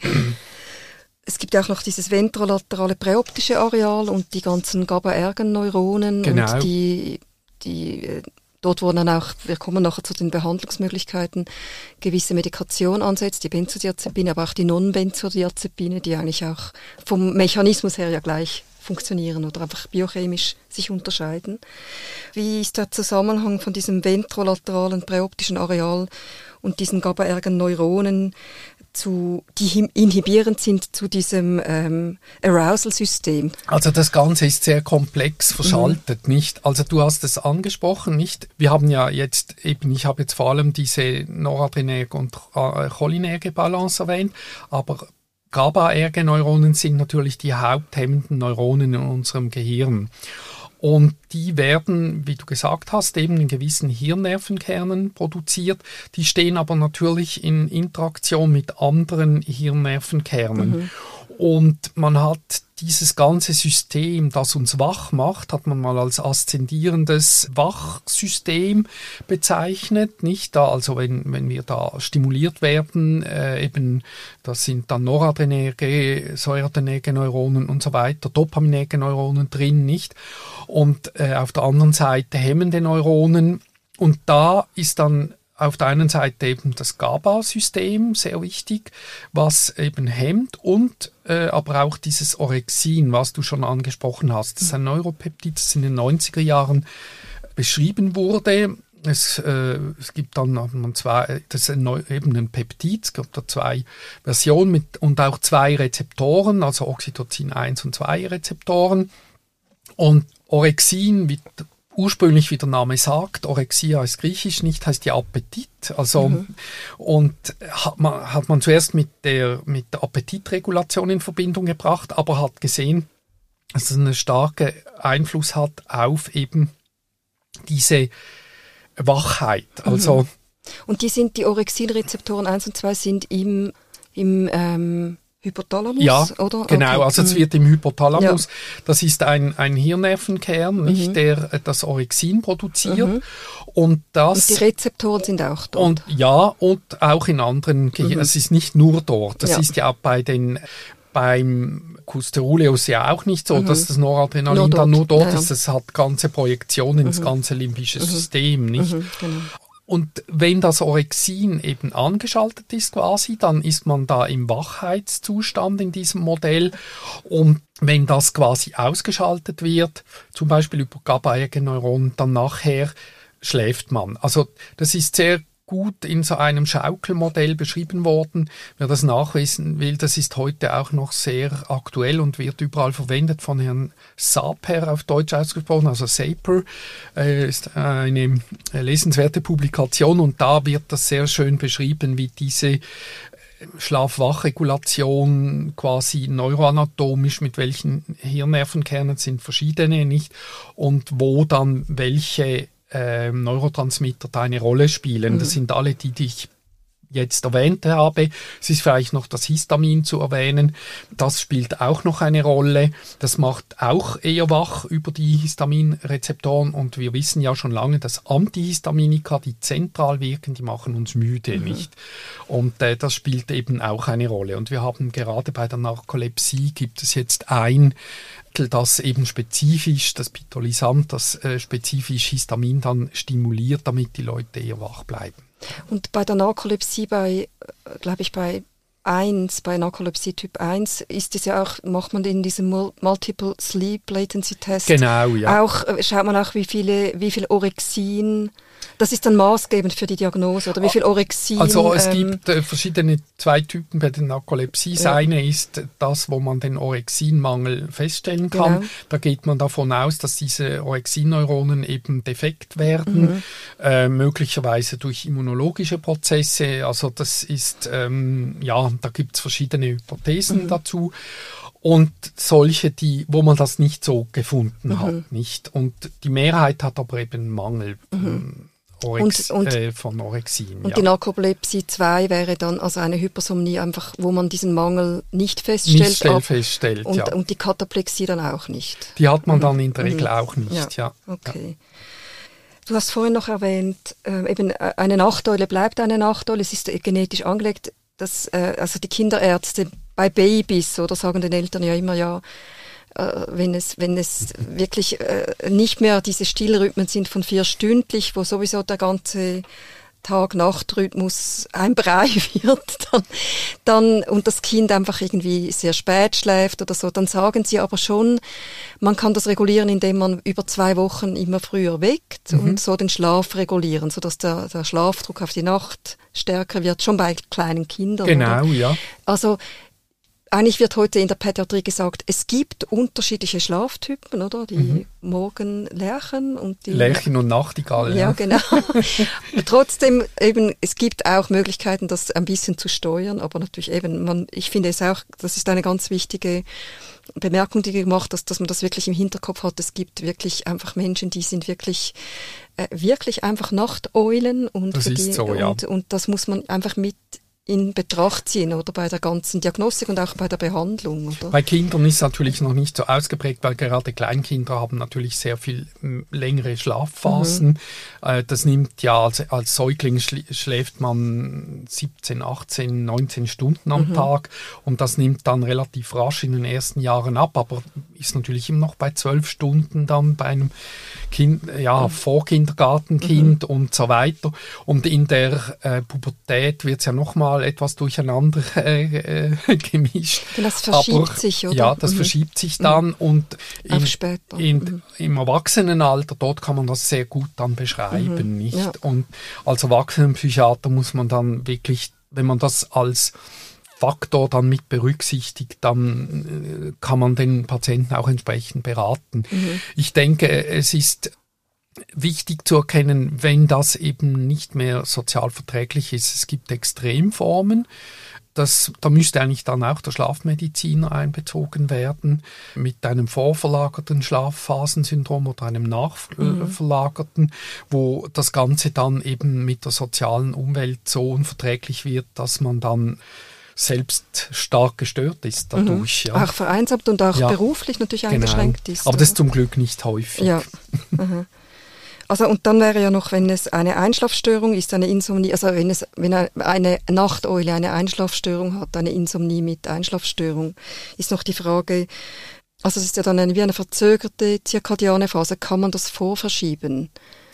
Es gibt auch noch dieses ventrolaterale präoptische Areal und die ganzen GABAergen-Neuronen genau. und die, die dort wurden dann auch, wir kommen nachher zu den Behandlungsmöglichkeiten, gewisse Medikation ansetzt, die Benzodiazepine, aber auch die Non-Benzodiazepine, die eigentlich auch vom Mechanismus her ja gleich funktionieren oder einfach biochemisch sich unterscheiden. Wie ist der Zusammenhang von diesem ventrolateralen präoptischen Areal und diesen GABAergen-Neuronen, zu, die inhibierend sind zu diesem ähm, Arousal-System? Also das Ganze ist sehr komplex verschaltet, mhm. nicht? Also du hast es angesprochen, nicht? Wir haben ja jetzt eben, ich habe jetzt vor allem diese noradrenerge und cholinerge Balance erwähnt, aber GABAerge-Neuronen sind natürlich die haupthemmenden Neuronen in unserem Gehirn. Und die werden, wie du gesagt hast, eben in gewissen Hirnnervenkernen produziert. Die stehen aber natürlich in Interaktion mit anderen Hirnnervenkernen. Mhm. Und man hat dieses ganze System, das uns wach macht, hat man mal als aszendierendes Wachsystem bezeichnet, nicht da, also wenn, wenn wir da stimuliert werden, äh, eben, das sind dann noradrenerge, säureadrenerge Neuronen und so weiter, dopaminerge Neuronen drin, nicht? Und äh, auf der anderen Seite hemmende Neuronen. Und da ist dann auf der einen Seite eben das GABA-System, sehr wichtig, was eben hemmt und äh, aber auch dieses Orexin, was du schon angesprochen hast. Das ist ein Neuropeptid, das in den neunziger Jahren beschrieben wurde. Es, äh, es gibt dann man zwei, das ist ein Neu, eben ein Peptid, es gibt da zwei Versionen mit, und auch zwei Rezeptoren, also Oxytocin eins und zwei Rezeptoren. Und Orexin wird ursprünglich, wie der Name sagt, Orexia heißt griechisch, nicht heißt ja Appetit. Also, mhm. und hat man, hat man zuerst mit der, mit der Appetitregulation in Verbindung gebracht, aber hat gesehen, dass es einen starken Einfluss hat auf eben diese Wachheit. Also, mhm. Und die sind, die Orexin-Rezeptoren eins und zwei sind im, im, ähm Hypothalamus, ja, oder? Genau, okay. also es wird im Hypothalamus, ja. Das ist ein, ein Hirnnervenkern, nicht, mhm. der das Orexin produziert. Mhm. Und, das, und die Rezeptoren sind auch dort? Und, ja, und auch in anderen Gehirn. Mhm. Es ist nicht nur dort, das ja. ist ja auch bei den, beim Kusteruleus ja auch nicht so, mhm. dass das Noradrenalin nur dann nur dort ja. ist. Es hat ganze Projektionen mhm. ins ganze limbische mhm. System, nicht? Mhm. Genau. Und wenn das Orexin eben angeschaltet ist quasi, dann ist man da im Wachheitszustand in diesem Modell. Und wenn das quasi ausgeschaltet wird, zum Beispiel über GABAerge-Neuronen, dann nachher schläft man. Also das ist sehr gut in so einem Schaukelmodell beschrieben worden. Wer das nachwissen will, das ist heute auch noch sehr aktuell und wird überall verwendet von Herrn Saper auf Deutsch ausgesprochen, also Saper äh, ist eine lesenswerte Publikation und da wird das sehr schön beschrieben, wie diese Schlaf-Wach-Regulation quasi neuroanatomisch, mit welchen Hirnnervenkernen sind verschiedene, nicht, und wo dann welche Äh, Neurotransmitter da eine Rolle spielen. Mhm. Das sind alle die, die ich jetzt erwähnt habe. Es ist vielleicht noch das Histamin zu erwähnen. Das spielt auch noch eine Rolle. Das macht auch eher wach über die Histaminrezeptoren und wir wissen ja schon lange, dass Antihistaminika, die zentral wirken, die machen uns müde, mhm. nicht? Und äh, das spielt eben auch eine Rolle. Und wir haben gerade bei der Narkolepsie gibt es jetzt ein das eben spezifisch, das Pitolisant, das äh, spezifisch Histamin dann stimuliert, damit die Leute eher wach bleiben. Und bei der Narkolepsie, bei, glaube ich, bei eins, bei Narkolepsie Typ eins, ist es ja auch, macht man in diesem Multiple Sleep Latency Test. Genau, ja. Auch, schaut man auch, wie viele, wie viel Orexin, das ist dann maßgebend für die Diagnose, oder wie viel Orexin? Also es ähm, gibt äh, verschiedene, zwei Typen bei der Narkolepsie. Das ja. eine ist das, wo man den Orexinmangel feststellen kann. Genau. Da geht man davon aus, dass diese Orexinneuronen eben defekt werden, mhm. äh, möglicherweise durch immunologische Prozesse. Also das ist, ähm, ja, da gibt es verschiedene Hypothesen mhm. dazu. und solche, die, wo man das nicht so gefunden Mhm. hat, nicht. Und die Mehrheit hat aber eben Mangel Mhm. Orex, Und- und- äh, von Orexin. Und ja. die Narkolepsie zwei wäre dann also eine Hypersomnie, einfach, wo man diesen Mangel nicht feststellt. nicht schnell ab- feststellt, und, ja. und die Kataplexie dann auch nicht. Die hat man Mhm. dann in der Mhm. Regel auch nicht, ja. Okay. Du hast vorhin noch erwähnt, äh, eben äh, eine Nachteule bleibt eine Nachteule, es ist äh, genetisch angelegt, dass äh, also die Kinderärzte bei Babys oder sagen den Eltern ja immer, ja, äh, wenn es wenn es wirklich äh, nicht mehr diese Stillrhythmen sind von vier stündlich, wo sowieso der ganze Tag-Nacht-Rhythmus ein Brei wird, dann, dann, und das Kind einfach irgendwie sehr spät schläft oder so, dann sagen sie aber schon, man kann das regulieren, indem man über zwei Wochen immer früher weckt Mhm. und so den Schlaf regulieren, sodass der, der Schlafdruck auf die Nacht stärker wird, schon bei kleinen Kindern. Genau, Oder? ja. Also, eigentlich wird heute in der Pädiatrie gesagt, es gibt unterschiedliche Schlaftypen, oder? Die Mhm. Morgenlerchen und die... Lerchen und Nachtigall. Ja, genau. Trotzdem eben, es gibt auch Möglichkeiten, das ein bisschen zu steuern, aber natürlich eben, man, ich finde es auch, das ist eine ganz wichtige Bemerkung, die gemacht hast, dass man das wirklich im Hinterkopf hat. Es gibt wirklich einfach Menschen, die sind wirklich, äh, wirklich einfach Nachteulen und, Das für ist die, so, ja. und, und das muss man einfach mit in Betracht ziehen, oder bei der ganzen Diagnostik und auch bei der Behandlung, oder? Bei Kindern ist es natürlich noch nicht so ausgeprägt, weil gerade Kleinkinder haben natürlich sehr viel m, längere Schlafphasen. Mhm. Äh, das nimmt ja, als, als Säugling schl- schläft man siebzehn, achtzehn, neunzehn Stunden am Mhm. Tag und das nimmt dann relativ rasch in den ersten Jahren ab, aber ist natürlich immer noch bei zwölf Stunden dann bei einem Kind, ja, Vorkindergartenkind Mhm. und so weiter. Und in der äh, Pubertät wird es ja nochmal etwas durcheinander äh, äh, gemischt. Denn das verschiebt Aber, sich, oder? Ja, das Mhm. verschiebt sich dann und Auf in, später. in, Mhm. im Erwachsenenalter, dort kann man das sehr gut dann beschreiben, Mhm. nicht? Ja. Und als Erwachsenenpsychiater muss man dann wirklich, wenn man das als Faktor dann mit berücksichtigt, dann äh, kann man den Patienten auch entsprechend beraten. Mhm. Ich denke, es ist wichtig zu erkennen, wenn das eben nicht mehr sozial verträglich ist. Es gibt Extremformen. Das, da müsste eigentlich dann auch der Schlafmediziner einbezogen werden mit einem vorverlagerten Schlafphasensyndrom oder einem nachverlagerten, wo das Ganze dann eben mit der sozialen Umwelt so unverträglich wird, dass man dann selbst stark gestört ist dadurch. Mhm. Ja. Auch vereinsamt und auch Ja. beruflich natürlich Genau. eingeschränkt ist. Aber das ist oder? zum Glück nicht häufig. Ja. Aha. Also und dann wäre ja noch, wenn es eine Einschlafstörung ist, eine Insomnie, also wenn es wenn eine Nachteule eine Einschlafstörung hat, eine Insomnie mit Einschlafstörung, ist noch die Frage, also es ist ja dann eine, wie eine verzögerte zirkadiane Phase, kann man das vorverschieben?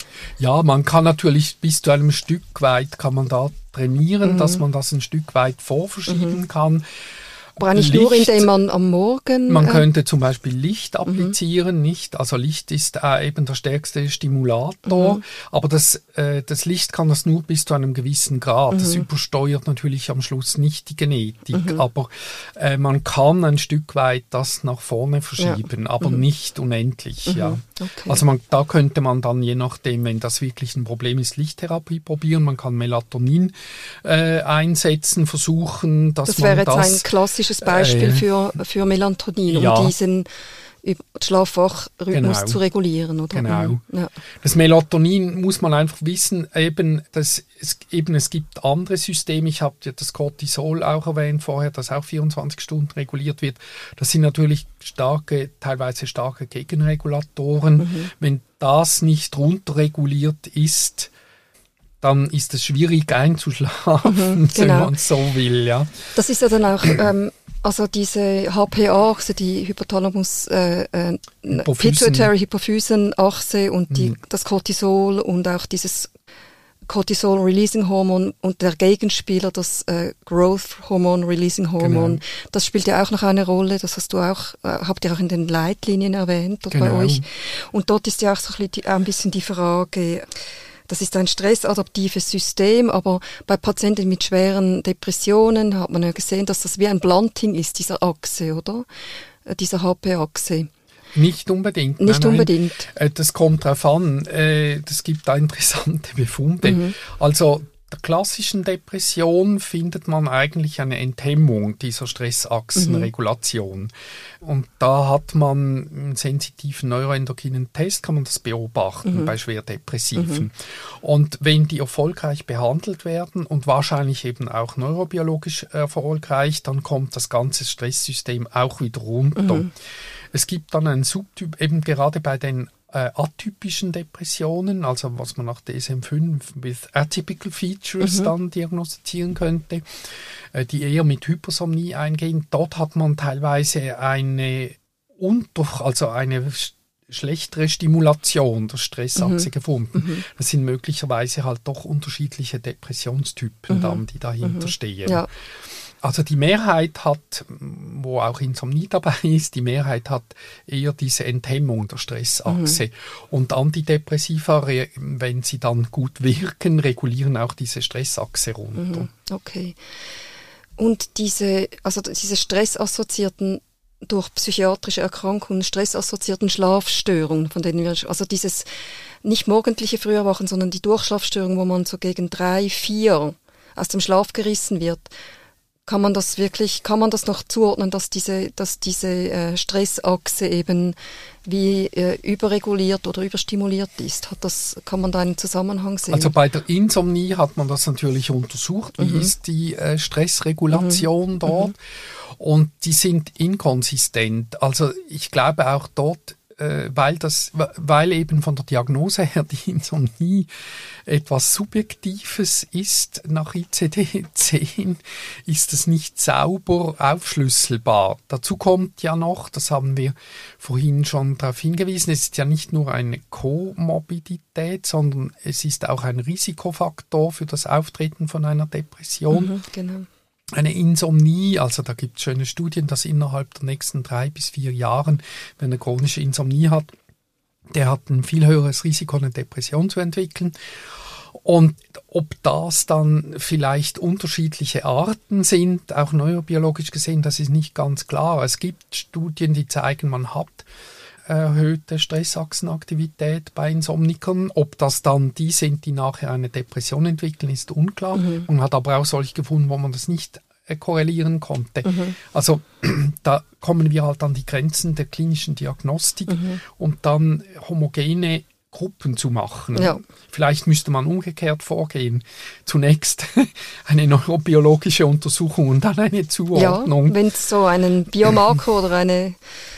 Ja, man kann natürlich bis zu einem Stück weit kann man da trainieren, Mhm. dass man das ein Stück weit vorverschieben Mhm. kann. Aber eigentlich Licht, nur, indem man am Morgen... Man äh, könnte zum Beispiel Licht applizieren, nicht? Also Licht ist äh, eben der stärkste Stimulator, Mhm. aber das, äh, das Licht kann das nur bis zu einem gewissen Grad. Das Mhm. übersteuert natürlich am Schluss nicht die Genetik, Mhm. aber äh, man kann ein Stück weit das nach vorne verschieben, aber Mhm. nicht unendlich, Mhm. ja. Okay. Also man, da könnte man dann, je nachdem, wenn das wirklich ein Problem ist, Lichttherapie probieren. Man kann Melatonin äh, einsetzen, versuchen, dass das man wäre jetzt das... ein klassisches Beispiel äh, für, für Melatonin, ja. um diesen Üb- Schlaf-Wach-Rhythmus Genau. zu regulieren, oder? Genau. Mhm. Ja. Das Melatonin muss man einfach wissen, eben, dass es, eben, es gibt andere Systeme. Ich habe ja das Cortisol auch erwähnt vorher, das auch vierundzwanzig Stunden reguliert wird. Das sind natürlich starke, teilweise starke Gegenregulatoren. Mhm. Wenn das nicht runterreguliert ist, dann ist es schwierig einzuschlafen, Mhm, wenn genau. man so will, ja. Das ist ja dann auch, ähm, also diese H P A-Achse, die Hypothalamus, äh, äh, Hypophysen. Pituitary Hypophysen-Achse und die, Mhm. das Cortisol und auch dieses Cortisol-Releasing-Hormon und der Gegenspieler, das äh, Growth-Hormon-Releasing-Hormon, Genau. das spielt ja auch noch eine Rolle, das hast du auch, äh, habt ihr auch in den Leitlinien erwähnt oder bei Genau. euch. Und dort ist ja auch so ein bisschen, die, auch ein bisschen die Frage, das ist ein stressadaptives System, aber bei Patienten mit schweren Depressionen hat man ja gesehen, dass das wie ein Blunting ist, dieser Achse, oder? Äh, Dieser H P-Achse. Nicht unbedingt. Nicht nein, nein. unbedingt. Äh, Das kommt drauf an. Äh, Das gibt da interessante Befunde. Mhm. Also der klassischen Depression findet man eigentlich eine Enthemmung dieser Stressachsenregulation. Mhm. Und da hat man einen sensitiven neuroendokrinen Test, kann man das beobachten mhm. bei Schwerdepressiven. Mhm. Und wenn die erfolgreich behandelt werden und wahrscheinlich eben auch neurobiologisch erfolgreich, dann kommt das ganze Stresssystem auch wieder runter. Mhm. Es gibt dann einen Subtyp, eben gerade bei den Äh, atypischen Depressionen, also was man nach D S M fünf with atypical features mhm. dann diagnostizieren könnte, äh, die eher mit Hypersomnie eingehen. Dort hat man teilweise eine unter, also eine sch- schlechtere Stimulation der Stressachse mhm. gefunden. Mhm. Das sind möglicherweise halt doch unterschiedliche Depressionstypen mhm. dann, die dahinter mhm. stehen. Ja. Also die Mehrheit hat, wo auch Insomnie dabei ist, die Mehrheit hat eher diese Enthemmung der Stressachse. Mhm. Und Antidepressiva, wenn sie dann gut wirken, regulieren auch diese Stressachse runter. Mhm. Okay. Und diese, also diese stressassoziierten, durch psychiatrische Erkrankungen, stressassoziierten Schlafstörungen, von denen wir, also dieses nicht morgendliche Früherwachen, sondern die Durchschlafstörung, wo man so gegen drei, vier aus dem Schlaf gerissen wird, kann man das wirklich, kann man das noch zuordnen, dass diese, dass diese äh, Stressachse eben wie äh, überreguliert oder überstimuliert ist? Hat das, kann man da einen Zusammenhang sehen? Also bei der Insomnie hat man das natürlich untersucht. Wie mhm. ist die äh, Stressregulation mhm. dort? Mhm. Und die sind inkonsistent. Also ich glaube auch dort, weil das, weil eben von der Diagnose her die Insomnie etwas Subjektives ist, nach I C D zehn ist es nicht sauber aufschlüsselbar. Dazu kommt ja noch, das haben wir vorhin schon darauf hingewiesen, es ist ja nicht nur eine Komorbidität, sondern es ist auch ein Risikofaktor für das Auftreten von einer Depression. Mhm, genau. Eine Insomnie, also da gibt es schöne Studien, dass innerhalb der nächsten drei bis vier Jahren, wenn er chronische Insomnie hat, der hat ein viel höheres Risiko, eine Depression zu entwickeln. Und ob das dann vielleicht unterschiedliche Arten sind, auch neurobiologisch gesehen, das ist nicht ganz klar. Es gibt Studien, die zeigen, man hat erhöhte Stressachsenaktivität bei Insomnikern. Ob das dann die sind, die nachher eine Depression entwickeln, ist unklar. Mhm. Man hat aber auch solche gefunden, wo man das nicht äh, korrelieren konnte. Mhm. Also da kommen wir halt an die Grenzen der klinischen Diagnostik mhm. und dann homogene Gruppen zu machen. Ja. Vielleicht müsste man umgekehrt vorgehen. Zunächst eine neurobiologische Untersuchung und dann eine Zuordnung. Ja, wenn es so einen Biomarker oder eine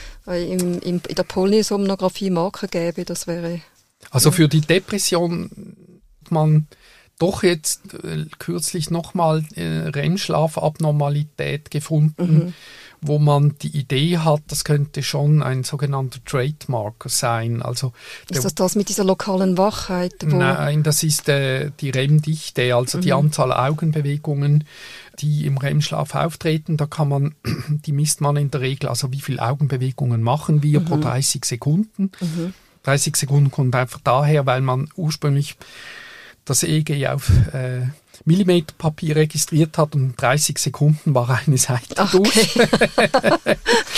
Im, im, in der Polysomnographie Marker gäbe, das wäre... Also für die Depression hat man doch jetzt äh, kürzlich nochmal äh, R E M-Schlafabnormalität gefunden, mhm. wo man die Idee hat, das könnte schon ein sogenannter Trademarker sein. Also ist das das mit dieser lokalen Wachheit? Wo Nein, das ist äh, die R E M-Dichte, also mhm. die Anzahl Augenbewegungen, die im R E M-Schlaf auftreten. Da kann man, die misst man in der Regel, also wie viele Augenbewegungen machen wir mhm. pro dreißig Sekunden. Mhm. dreißig Sekunden kommt einfach daher, weil man ursprünglich das E E G auf äh, Millimeterpapier registriert hat und dreißig Sekunden war eine Seite Ach, durch. Okay.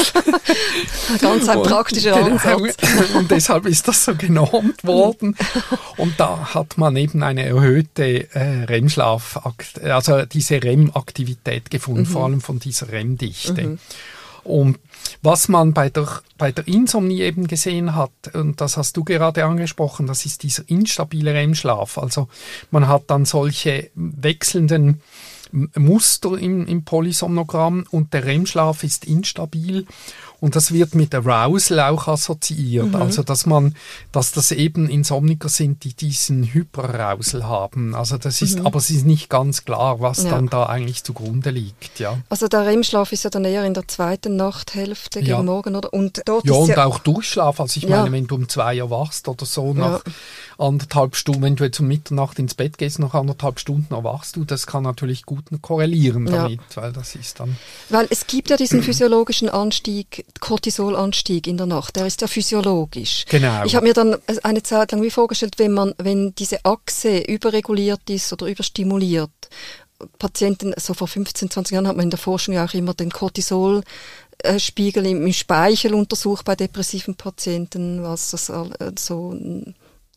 Ganz ein praktischer Ansatz. Und deshalb ist das so genormt worden. Und da hat man eben eine erhöhte äh, R E M-Schlaf, also diese R E M-Aktivität gefunden, mhm. vor allem von dieser R E M-Dichte. Mhm. Und was man bei der, bei der Insomnie eben gesehen hat, und das hast du gerade angesprochen, das ist dieser instabile R E M-Schlaf. Also man hat dann solche wechselnden Muster im, im Polysomnogramm und der R E M-Schlaf ist instabil und das wird mit Arousal auch assoziiert. Mhm. Also dass man, dass das eben Insomniker sind, die diesen Hyperarousal haben. Also das ist, mhm. aber es ist nicht ganz klar, was ja. dann da eigentlich zugrunde liegt. Ja. Also der R E M-Schlaf ist ja dann eher in der zweiten Nachthälfte gegen ja. Morgen, oder? Und dort ja, ist und ja auch Durchschlaf. Also ich ja. meine, wenn du um zwei erwachst oder so nach ja. anderthalb Stunden, wenn du jetzt um Mitternacht ins Bett gehst, nach anderthalb Stunden erwachst du, das kann natürlich gut korrelieren damit, ja. weil das ist dann... Weil es gibt ja diesen physiologischen Anstieg, Cortisolanstieg in der Nacht, der ist ja physiologisch. Genau. Ich habe mir dann eine Zeit lang wie vorgestellt, wenn man, wenn diese Achse überreguliert ist oder überstimuliert, Patienten, so vor fünfzehn, zwanzig Jahren hat man in der Forschung ja auch immer den Cortisolspiegel im Speichel untersucht bei depressiven Patienten, was das so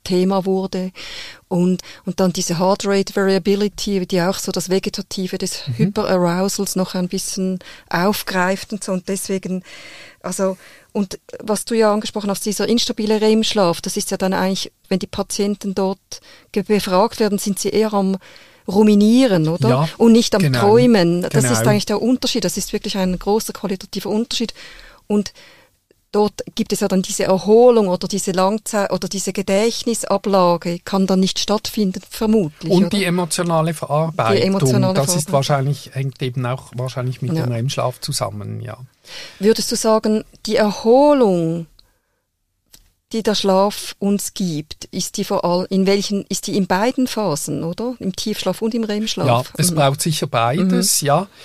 Thema wurde. Und, und dann diese Heart Rate Variability, die auch so das Vegetative des mhm. Hyperarousals noch ein bisschen aufgreift und so. Und deswegen, also, und was du ja angesprochen hast, dieser instabile R E M-Schlaf, das ist ja dann eigentlich, wenn die Patienten dort befragt werden, sind sie eher am Ruminieren, oder? Ja, und nicht am genau, Träumen. Das genau. ist eigentlich der Unterschied. Das ist wirklich ein großer qualitativer Unterschied. Und dort gibt es ja dann diese Erholung oder diese Langzeit oder diese Gedächtnisablage kann dann nicht stattfinden, vermutlich. Und oder? die emotionale Verarbeitung, die emotionale das Verarbeitung. ist wahrscheinlich, hängt eben auch wahrscheinlich mit ja. dem R E M-Schlaf zusammen, ja. Würdest du sagen, die Erholung, die der Schlaf uns gibt, ist die vor allem, in welchen, ist die in beiden Phasen, oder? Im Tiefschlaf und im R E M-Schlaf? Ja, es mhm. braucht sicher beides, mhm. ja.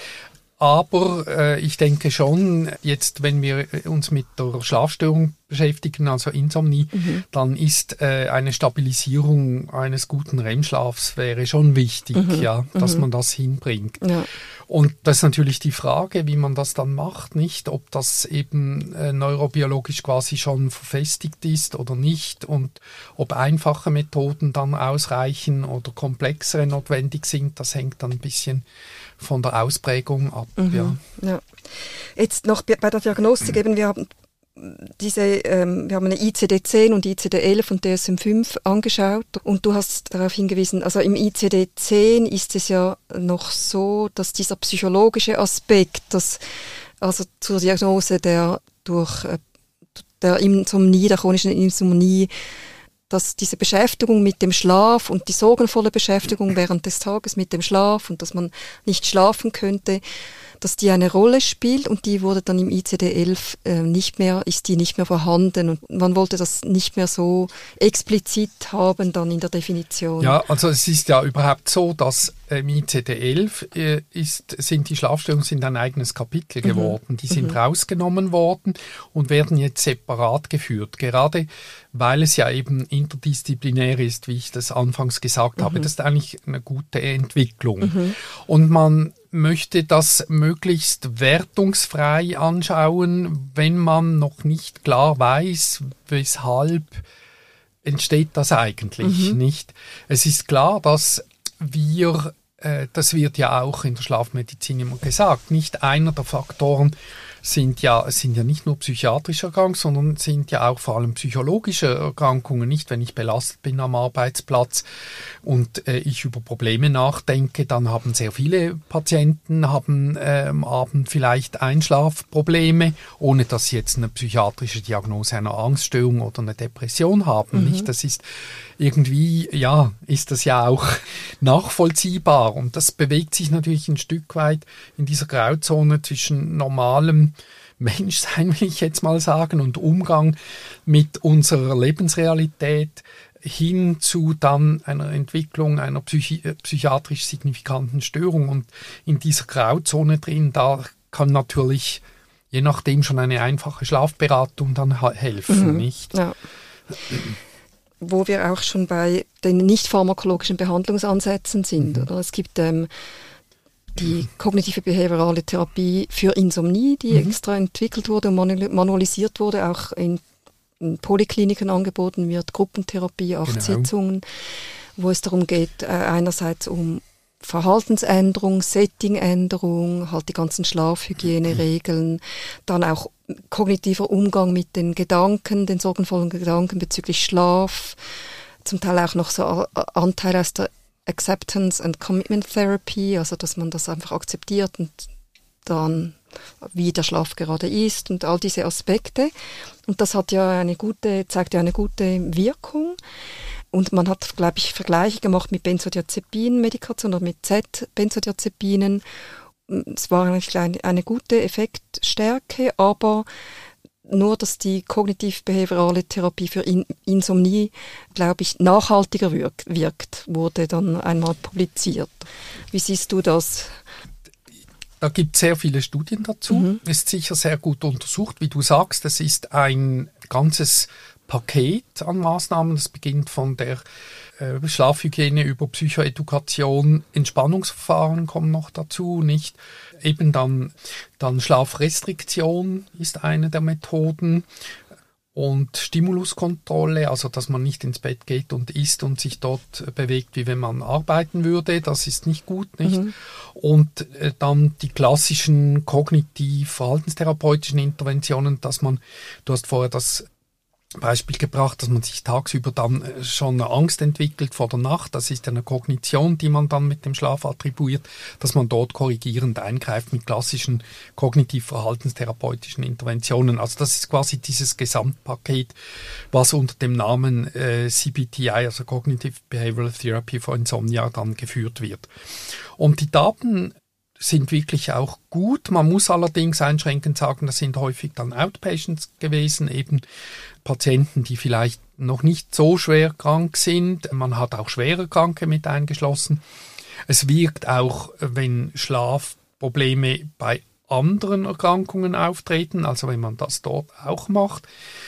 Aber äh, ich denke schon, jetzt wenn wir uns mit der Schlafstörung beschäftigen, also Insomnie, mhm. dann ist äh, eine Stabilisierung eines guten R E M-Schlafs wäre schon wichtig, mhm. ja, dass mhm. man das hinbringt. Ja. Und das ist natürlich die Frage, wie man das dann macht, nicht, ob das eben äh, neurobiologisch quasi schon verfestigt ist oder nicht und ob einfache Methoden dann ausreichen oder komplexere notwendig sind, das hängt dann ein bisschen von der Ausprägung ab. Mhm. Ja. Ja. Jetzt noch bei der Diagnostik, eben wir haben diese, ähm, wir haben eine I C D zehn und I C D elf und D S M fünf angeschaut und du hast darauf hingewiesen, also im I C D zehn ist es ja noch so, dass dieser psychologische Aspekt, dass also zur Diagnose der durch äh, der Insomnie, der chronischen Insomnie, dass diese Beschäftigung mit dem Schlaf und die sorgenvolle Beschäftigung während des Tages mit dem Schlaf und dass man nicht schlafen könnte, dass die eine Rolle spielt und die wurde dann im I C D elf äh, nicht mehr, ist die nicht mehr vorhanden und man wollte das nicht mehr so explizit haben dann in der Definition. Ja, also es ist ja überhaupt so, dass im I C D elf äh, ist, sind die Schlafstörungen sind ein eigenes Kapitel geworden. Mhm. Die sind mhm. rausgenommen worden und werden jetzt separat geführt. Gerade weil es ja eben interdisziplinär ist, wie ich das anfangs gesagt mhm. habe. Das ist eigentlich eine gute Entwicklung. Mhm. Und man möchte das möglichst wertungsfrei anschauen, wenn man noch nicht klar weiß, weshalb entsteht das eigentlich, mhm. nicht? Es ist klar, dass wir, äh, das wird ja auch in der Schlafmedizin immer gesagt, nicht einer der Faktoren sind ja, sind ja nicht nur psychiatrische Erkrankungen, sondern sind ja auch vor allem psychologische Erkrankungen, nicht? Wenn ich belastet bin am Arbeitsplatz und äh, ich über Probleme nachdenke, dann haben sehr viele Patienten haben äh, am Abend vielleicht Einschlafprobleme, ohne dass sie jetzt eine psychiatrische Diagnose einer Angststörung oder eine Depression haben, mhm. nicht? Das ist irgendwie, ja, ist das ja auch nachvollziehbar und das bewegt sich natürlich ein Stück weit in dieser Grauzone zwischen normalem Menschsein, will ich jetzt mal sagen, und Umgang mit unserer Lebensrealität hin zu dann einer Entwicklung einer psychi- psychiatrisch signifikanten Störung. Und in dieser Grauzone drin, da kann natürlich je nachdem schon eine einfache Schlafberatung dann ha- helfen, mhm. nicht? Ja. Wo wir auch schon bei den nicht pharmakologischen Behandlungsansätzen sind. Mhm. Oder? Es gibt ähm, die kognitive behaviorale Therapie für Insomnie, die mhm. extra entwickelt wurde und manualisiert wurde, auch in, in Polikliniken angeboten wird, Gruppentherapie, acht genau. Sitzungen, wo es darum geht, äh, einerseits um Verhaltensänderung, Settingänderung, halt die ganzen Schlafhygieneregeln, dann auch kognitiver Umgang mit den Gedanken, den sorgenvollen Gedanken bezüglich Schlaf, zum Teil auch noch so Anteil aus der Acceptance and Commitment Therapy, also dass man das einfach akzeptiert und dann wie der Schlaf gerade ist und all diese Aspekte. Und das hat ja eine gute, zeigt ja eine gute Wirkung. Und man hat, glaube ich, Vergleiche gemacht mit Benzodiazepin-Medikation oder mit Z-Benzodiazepinen. Es war eigentlich eine, eine gute Effektstärke, aber nur, dass die kognitiv-behaviorale Therapie für In- Insomnie, glaube ich, nachhaltiger wirkt, wirkt, wurde dann einmal publiziert. Wie siehst du das? Da gibt es sehr viele Studien dazu. Mhm. Ist sicher sehr gut untersucht. Wie du sagst, das ist ein ganzes Paket an Maßnahmen. Das beginnt von der äh, Schlafhygiene über Psychoedukation, Entspannungsverfahren kommen noch dazu, nicht? Eben dann, dann Schlafrestriktion ist eine der Methoden. und Stimuluskontrolle, also dass man nicht ins Bett geht und isst und sich dort bewegt, wie wenn man arbeiten würde. Das ist nicht gut, nicht? Mhm. Und äh, dann die klassischen kognitiv-verhaltenstherapeutischen Interventionen, dass man, du hast vorher das Beispiel gebracht, dass man sich tagsüber dann schon eine Angst entwickelt vor der Nacht. Das ist eine Kognition, die man dann mit dem Schlaf attribuiert, dass man dort korrigierend eingreift mit klassischen kognitiv-verhaltenstherapeutischen Interventionen. Also das ist quasi dieses Gesamtpaket, was unter dem Namen äh, C B T I, also Cognitive Behavioral Therapy for Insomnia, dann geführt wird. Und die Daten sind wirklich auch gut. Man muss allerdings einschränkend sagen, das sind häufig dann Outpatients gewesen, eben Patienten, die vielleicht noch nicht so schwer krank sind. Man hat auch schwere Kranke mit eingeschlossen. Es wirkt auch, wenn Schlafprobleme bei anderen Erkrankungen auftreten, also wenn man das dort auch macht,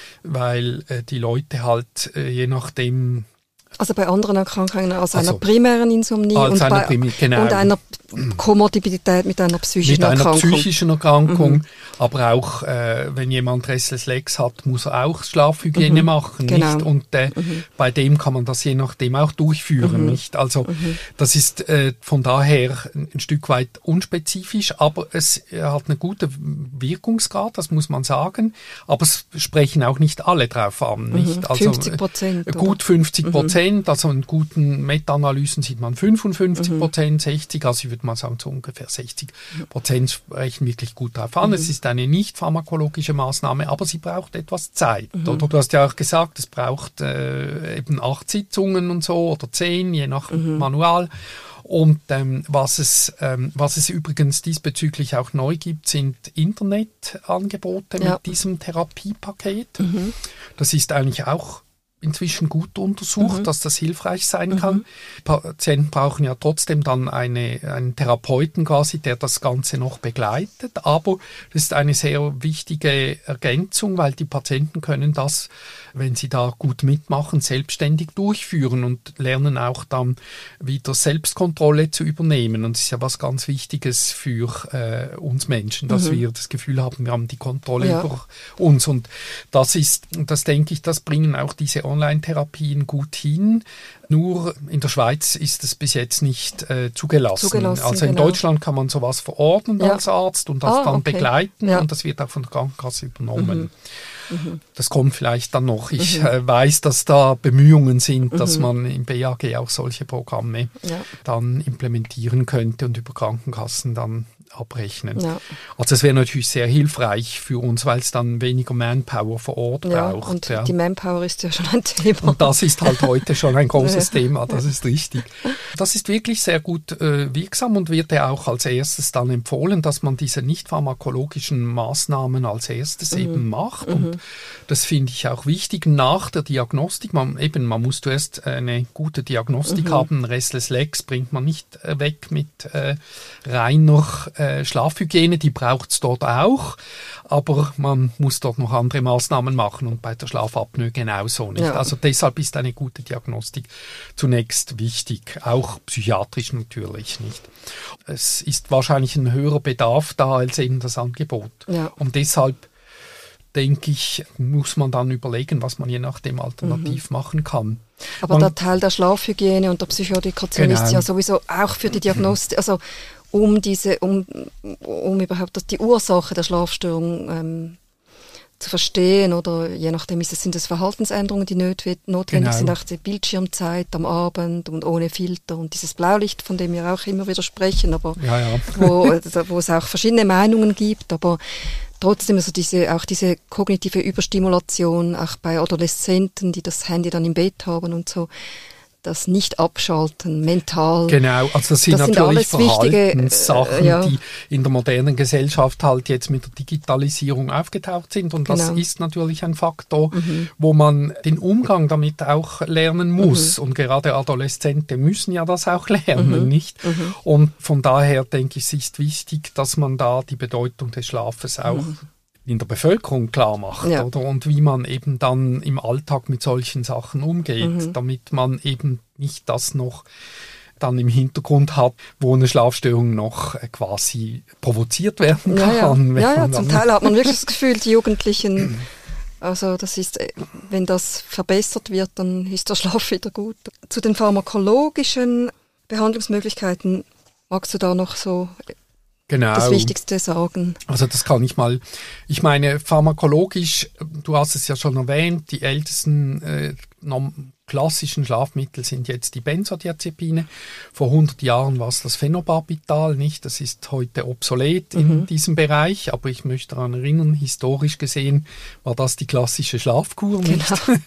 weil äh, die Leute halt äh, je nachdem... Also bei anderen Erkrankungen als also, einer primären Insomnie als und, einer bei, Primi- genau. und einer Komorbidität mit einer psychischen mit einer Erkrankung. psychischen Erkrankung, mhm. aber auch, äh, wenn jemand Restless Legs hat, muss er auch Schlafhygiene mhm. machen, genau. nicht? Und äh, mhm. bei dem kann man das je nachdem auch durchführen, mhm. nicht? Also mhm. das ist äh, von daher ein Stück weit unspezifisch, aber es äh, hat eine gute Wirkungsgrad, das muss man sagen, aber es sprechen auch nicht alle drauf an, nicht? Mhm. Also fünfzig Prozent, äh, gut fünfzig Prozent, mhm. also in guten Meta-Analysen sieht man fünfundfünfzig Prozent, mhm. sechzig, also ich würde mal sagen so ungefähr sechzig Prozent sprechen wirklich gut drauf an. Mhm. Es ist eine nicht pharmakologische Maßnahme, aber sie braucht etwas Zeit. Mhm. Oder du hast ja auch gesagt, es braucht äh, eben acht Sitzungen und so oder zehn, je nach mhm. Manual. Und ähm, was es ähm, was es übrigens diesbezüglich auch neu gibt, sind Internetangebote ja. mit diesem Therapiepaket. Mhm. Das ist eigentlich auch inzwischen gut untersucht, mhm. dass das hilfreich sein kann. Mhm. Patienten brauchen ja trotzdem dann eine, einen Therapeuten quasi, der das Ganze noch begleitet. Aber das ist eine sehr wichtige Ergänzung, weil die Patienten können das, wenn sie da gut mitmachen, selbstständig durchführen und lernen auch dann wieder Selbstkontrolle zu übernehmen. Und das ist ja was ganz Wichtiges für äh, uns Menschen, dass mhm. wir das Gefühl haben, wir haben die Kontrolle ja. über uns. Und das ist, das denke ich, das bringen auch diese Online-Therapien gut hin. Nur in der Schweiz ist es bis jetzt nicht äh, zugelassen. zugelassen. Also in genau. Deutschland kann man sowas verordnen ja. als Arzt und das ah, dann okay. begleiten ja. und das wird auch von der Krankenkasse übernommen. Mhm. Mhm. Das kommt vielleicht dann noch. Ich mhm. äh, weiß, dass da Bemühungen sind, mhm. dass man im B A G auch solche Programme ja. dann implementieren könnte und über Krankenkassen dann abrechnen. Ja. Also es wäre natürlich sehr hilfreich für uns, weil es dann weniger Manpower vor Ort ja, braucht. Und ja. die Manpower ist ja schon ein Thema. Und das ist halt heute schon ein großes ja. Thema, das ist richtig. Das ist wirklich sehr gut äh, wirksam und wird ja auch als erstes dann empfohlen, dass man diese nicht pharmakologischen Maßnahmen als erstes mhm. eben macht. Mhm. Und das finde ich auch wichtig nach der Diagnostik. Man, eben, man muss zuerst eine gute Diagnostik mhm. haben. Restless Legs bringt man nicht äh, weg mit äh, reiner äh, Schlafhygiene, die braucht es dort auch, aber man muss dort noch andere Maßnahmen machen und bei der Schlafapnoe genauso nicht. Ja. Also deshalb ist eine gute Diagnostik zunächst wichtig, auch psychiatrisch natürlich nicht. Es ist wahrscheinlich ein höherer Bedarf da als eben das Angebot. Ja. Und deshalb denke ich, muss man dann überlegen, was man je nachdem alternativ mhm. machen kann. Aber man, der Teil der Schlafhygiene und der Psychoedukation genau. ist ja sowieso auch für die Diagnostik, also um diese, um, um überhaupt die Ursache der Schlafstörung ähm, zu verstehen oder je nachdem ist es, sind es Verhaltensänderungen, die notwendig genau. sind, auch die Bildschirmzeit am Abend und ohne Filter und dieses Blaulicht, von dem wir auch immer wieder sprechen, aber ja, ja. wo, wo es auch verschiedene Meinungen gibt, aber trotzdem also diese, auch diese kognitive Überstimulation, auch bei Adoleszenten, die das Handy dann im Bett haben und so, das Nicht-Abschalten, mental. Genau, also das sind das natürlich sind Verhaltenssachen, äh, ja. die in der modernen Gesellschaft halt jetzt mit der Digitalisierung aufgetaucht sind und genau. das ist natürlich ein Faktor, mhm. wo man den Umgang damit auch lernen muss mhm. und gerade Adoleszente müssen ja das auch lernen, mhm. nicht? Mhm. Und von daher denke ich, es ist wichtig, dass man da die Bedeutung des Schlafes auch mhm. in der Bevölkerung klar macht ja. oder und wie man eben dann im Alltag mit solchen Sachen umgeht, mhm. damit man eben nicht das noch dann im Hintergrund hat, wo eine Schlafstörung noch quasi provoziert werden kann. Ja, ja. ja, ja zum Teil hat man wirklich das Gefühl, die Jugendlichen Also das ist, wenn das verbessert wird, dann ist der Schlaf wieder gut. Zu den pharmakologischen Behandlungsmöglichkeiten magst du da noch so genau. das Wichtigste sagen? Also das kann ich mal, ich meine pharmakologisch, du hast es ja schon erwähnt, die ältesten äh, klassischen Schlafmittel sind jetzt die Benzodiazepine. Vor hundert Jahren war es das Phenobarbital, nicht? Das ist heute obsolet in mhm. diesem Bereich, aber ich möchte daran erinnern, historisch gesehen war das die klassische Schlafkur, nicht?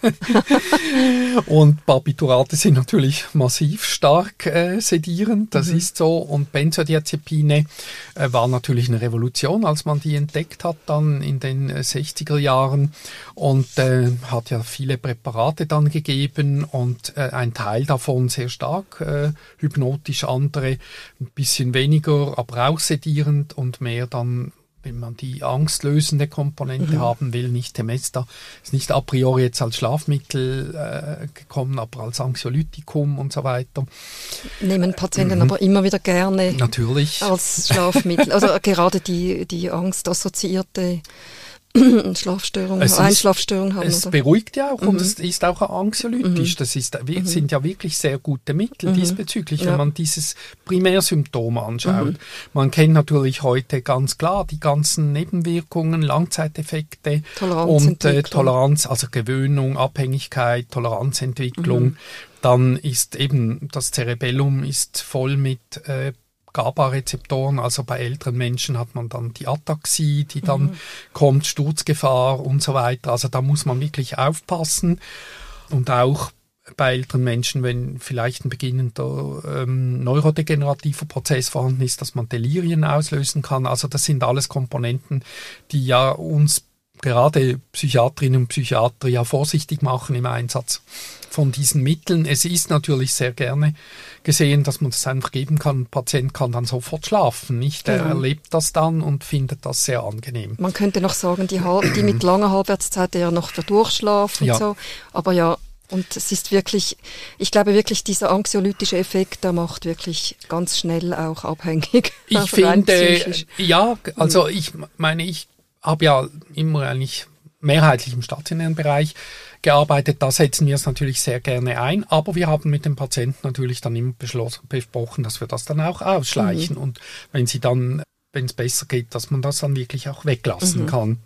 Genau. Und Barbiturate sind natürlich massiv stark äh, sedierend, das mhm. ist so. Und Benzodiazepine äh, war natürlich eine Revolution, als man die entdeckt hat, dann in den äh, sechziger Jahren. Und äh, hat ja viele Präparate dann gegeben und äh, ein Teil davon sehr stark äh, hypnotisch, andere ein bisschen weniger, aber auch sedierend und mehr dann, wenn man die angstlösende Komponente mhm. haben will, nicht Temesta, ist nicht a priori jetzt als Schlafmittel äh, gekommen, aber als Anxiolytikum und so weiter. Nehmen Patienten mhm. aber immer wieder gerne Natürlich. als Schlafmittel, also gerade die, die angstassoziierte Schlafstörung, es Einschlafstörung haben. Es oder? beruhigt ja auch mhm. und es ist auch anxiolytisch. Mhm. Das ist, mhm. sind ja wirklich sehr gute Mittel mhm. diesbezüglich, ja. wenn man dieses Primärsymptom anschaut. Mhm. Man kennt natürlich heute ganz klar die ganzen Nebenwirkungen, Langzeiteffekte und äh, Toleranz, also Gewöhnung, Abhängigkeit, Toleranzentwicklung. Mhm. Dann ist eben das Cerebellum ist voll mit äh, GABA-Rezeptoren, also bei älteren Menschen hat man dann die Ataxie, die dann mhm. kommt, Sturzgefahr und so weiter. Also da muss man wirklich aufpassen. Und auch bei älteren Menschen, wenn vielleicht ein beginnender ähm, neurodegenerativer Prozess vorhanden ist, dass man Delirien auslösen kann. Also das sind alles Komponenten, die ja uns gerade Psychiaterinnen und Psychiater ja vorsichtig machen im Einsatz von diesen Mitteln. Es ist natürlich sehr gerne gesehen, dass man das einfach geben kann. Ein Patient kann dann sofort schlafen, nicht? Er genau. erlebt das dann und findet das sehr angenehm. Man könnte noch sagen, die, die mit langer Halbwertszeit eher noch für Durchschlaf und ja. so. Aber ja, und es ist wirklich, ich glaube wirklich, dieser anxiolytische Effekt, der macht wirklich ganz schnell auch abhängig. Ich also finde, ja, also ich meine, ich habe ja immer eigentlich mehrheitlich im stationären Bereich gearbeitet. Da setzen wir es natürlich sehr gerne ein, aber wir haben mit dem Patienten natürlich dann immer besprochen, dass wir das dann auch ausschleichen mhm. und wenn sie dann, wenn es besser geht, dass man das dann wirklich auch weglassen mhm. kann.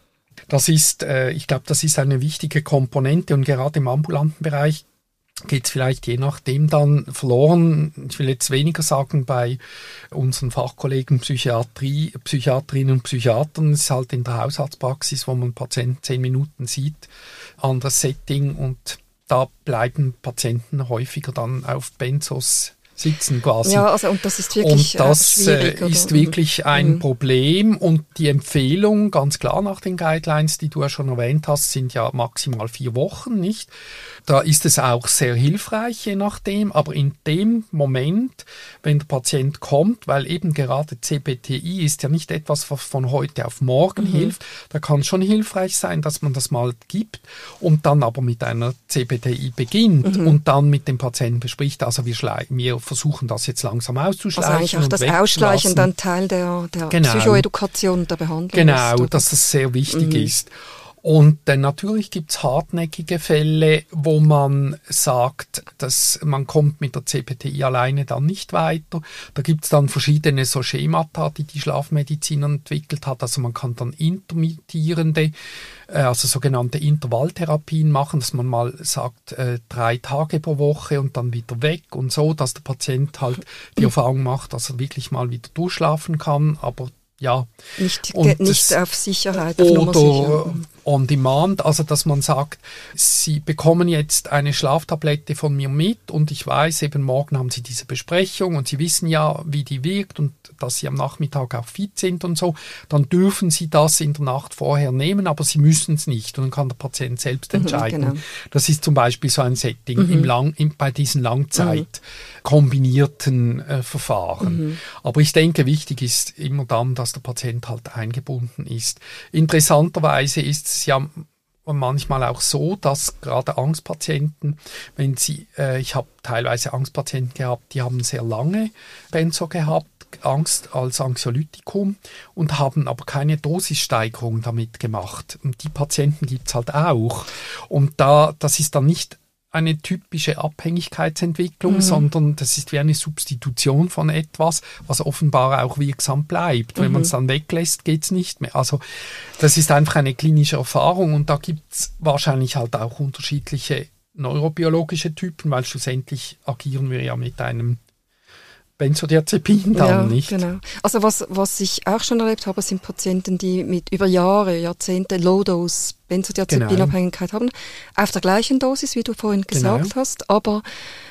Das ist, äh, ich glaube, das ist eine wichtige Komponente und gerade im ambulanten Bereich geht es vielleicht je nachdem dann verloren. Ich will jetzt weniger sagen bei unseren Fachkollegen Psychiatrie, Psychiaterinnen und Psychiatern. Es ist halt in der Hausarztpraxis, wo man Patienten zehn Minuten sieht, anderes Setting und da bleiben Patienten häufiger dann auf Benzos sitzen quasi. Ja, also und das ist wirklich Und das schwierig, äh, ist oder? wirklich ein mhm. Problem und die Empfehlung, ganz klar nach den Guidelines, die du ja schon erwähnt hast, sind ja maximal vier Wochen, nicht? Da ist es auch sehr hilfreich, je nachdem, aber in dem Moment, wenn der Patient kommt, weil eben gerade C B T I ist ja nicht etwas, was von heute auf morgen mhm. hilft, da kann es schon hilfreich sein, dass man das mal gibt und dann aber mit einer C B T I beginnt mhm. und dann mit dem Patienten bespricht, also wir, wir versuchen das jetzt langsam auszuschleichen. Also eigentlich auch das Ausschleichen dann Teil der, der genau. Psychoedukation, der Behandlung Genau, ist, dass das sehr wichtig mhm. ist. Und äh, natürlich gibt's hartnäckige Fälle, wo man sagt, dass man kommt mit der C B T I alleine dann nicht weiter. Da gibt's dann verschiedene so Schemata, die die Schlafmedizin entwickelt hat. Also man kann dann intermittierende, äh, also sogenannte Intervalltherapien machen, dass man mal sagt, äh, drei Tage pro Woche und dann wieder weg und so, dass der Patient halt die Erfahrung macht, dass er wirklich mal wieder durchschlafen kann, aber ja. Nicht, und nicht das, auf Sicherheit, auf Nummer sicher. on demand, also dass man sagt, Sie bekommen jetzt eine Schlaftablette von mir mit und ich weiß, eben morgen haben Sie diese Besprechung und Sie wissen ja, wie die wirkt und dass Sie am Nachmittag auch fit sind und so, dann dürfen Sie das in der Nacht vorher nehmen, aber Sie müssen es nicht und dann kann der Patient selbst entscheiden. Mhm, genau. Das ist zum Beispiel so ein Setting mhm. im Lang, im, bei diesen Langzeit mhm. kombinierten äh, Verfahren. Mhm. Aber ich denke, wichtig ist immer dann, dass der Patient halt eingebunden ist. Interessanterweise ist es ja manchmal auch so, dass gerade Angstpatienten, wenn sie, äh, ich habe teilweise Angstpatienten gehabt, die haben sehr lange Benzo gehabt, Angst als Anxiolytikum und haben aber keine Dosissteigerung damit gemacht. Und die Patienten gibt's halt auch. Und da, das ist dann nicht eine typische Abhängigkeitsentwicklung, mhm. sondern das ist wie eine Substitution von etwas, was offenbar auch wirksam bleibt. Mhm. Wenn man es dann weglässt, geht's nicht mehr. Also das ist einfach eine klinische Erfahrung und da gibt's wahrscheinlich halt auch unterschiedliche neurobiologische Typen, weil schlussendlich agieren wir ja mit einem Benzodiazepin dann, ja, nicht? Genau. Also was, was ich auch schon erlebt habe, sind Patienten, die mit über Jahre, Jahrzehnte Low-Dose Benzodiazepinabhängigkeit genau. haben, auf der gleichen Dosis, wie du vorhin gesagt genau. hast, aber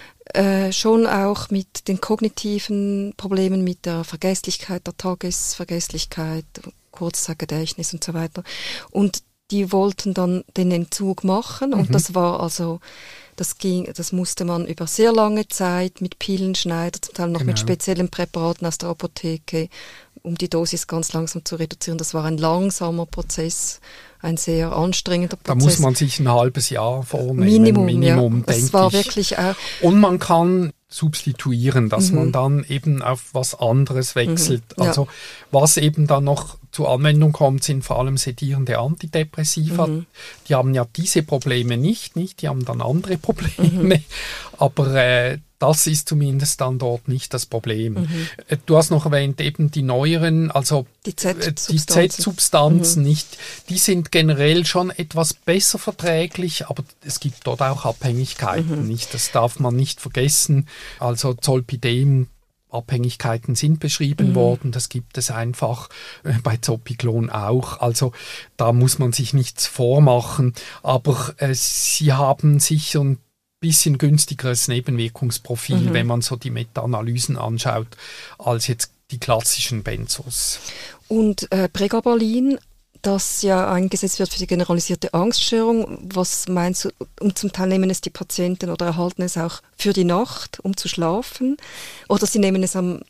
äh, schon auch mit den kognitiven Problemen, mit der Vergesslichkeit, der Tagesvergesslichkeit, Kurzzeitgedächtnis und so weiter. Und die wollten dann den Entzug machen und mhm. das war also, das ging, das musste man über sehr lange Zeit mit Pillenschneider, zum Teil noch genau. mit speziellen Präparaten aus der Apotheke, um die Dosis ganz langsam zu reduzieren. Das war ein langsamer Prozess, ein sehr anstrengender Prozess. Da muss man sich ein halbes Jahr vornehmen. Minimum, Minimum ja. Das war wirklich auch. Und man kann substituieren, dass mhm. man dann eben auf was anderes wechselt. Mhm, ja. Also was eben dann noch zur Anwendung kommt, sind vor allem sedierende Antidepressiva. Mhm. Die haben ja diese Probleme nicht, nicht, die haben dann andere Probleme. Mhm. Aber äh, das ist zumindest dann dort nicht das Problem. Mhm. Du hast noch erwähnt, eben die neueren, also die Z-Substanzen, die Z-Substanzen mhm. nicht, die sind generell schon etwas besser verträglich, aber es gibt dort auch Abhängigkeiten, mhm. nicht? Das darf man nicht vergessen. Also Zolpidem, Abhängigkeiten sind beschrieben mhm. worden, das gibt es einfach äh, bei Zopiklon auch, also da muss man sich nichts vormachen, aber äh, sie haben sicher ein bisschen günstigeres Nebenwirkungsprofil, mhm. wenn man so die Meta-Analysen anschaut, als jetzt die klassischen Benzos. Und äh, Pregabalin, das ja eingesetzt wird für die generalisierte Angststörung, was meinst du, und zum Teil nehmen es die Patienten oder erhalten es auch für die Nacht, um zu schlafen, oder sie nehmen es am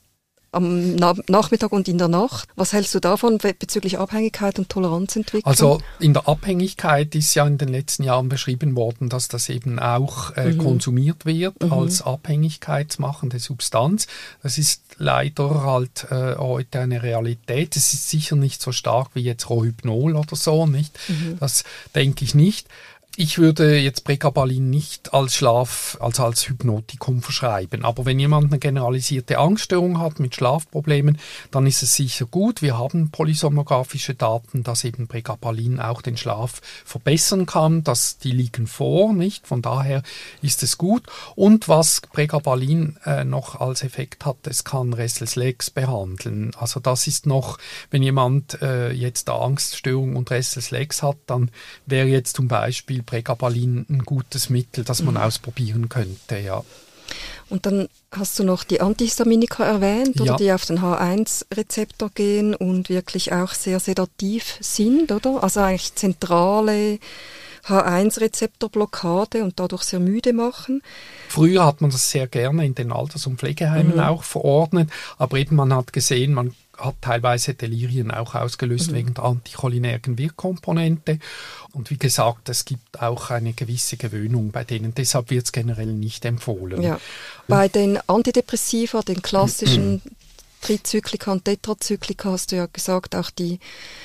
am Na- Nachmittag und in der Nacht. Was hältst du davon bezüglich Abhängigkeit und Toleranzentwicklung? Also in der Abhängigkeit ist ja in den letzten Jahren beschrieben worden, dass das eben auch äh, mhm. konsumiert wird mhm. als abhängigkeitsmachende Substanz. Das ist leider halt äh, heute eine Realität. Es ist sicher nicht so stark wie jetzt Rohypnol oder so, nicht? Mhm. Das denke ich nicht. Ich würde jetzt Pregabalin nicht als Schlaf, also als Hypnotikum verschreiben. Aber wenn jemand eine generalisierte Angststörung hat mit Schlafproblemen, dann ist es sicher gut. Wir haben polysomnographische Daten, dass eben Pregabalin auch den Schlaf verbessern kann. Das, die liegen vor, nicht? Von daher ist es gut. Und was Pregabalin äh, noch als Effekt hat, es kann Restless Legs behandeln. Also das ist noch, wenn jemand äh, jetzt eine Angststörung und Restless Legs hat, dann wäre jetzt zum Beispiel Pregabalin ein gutes Mittel, das man mhm. ausprobieren könnte, ja. Und dann hast du noch die Antihistaminika erwähnt, oder ja. die auf den H eins Rezeptor gehen und wirklich auch sehr sedativ sind, oder? Also eigentlich zentrale H eins Rezeptorblockade und dadurch sehr müde machen. Früher hat man das sehr gerne in den Alters- und Pflegeheimen mhm. auch verordnet, aber eben man hat gesehen, man hat teilweise Delirien auch ausgelöst mhm. wegen der anticholinergen Wirkkomponente. Und wie gesagt, es gibt auch eine gewisse Gewöhnung bei denen. Deshalb wird es generell nicht empfohlen. Ja. Bei den Antidepressiva, den klassischen Trizyklika und Tetrazyklika, hast du ja gesagt, auch die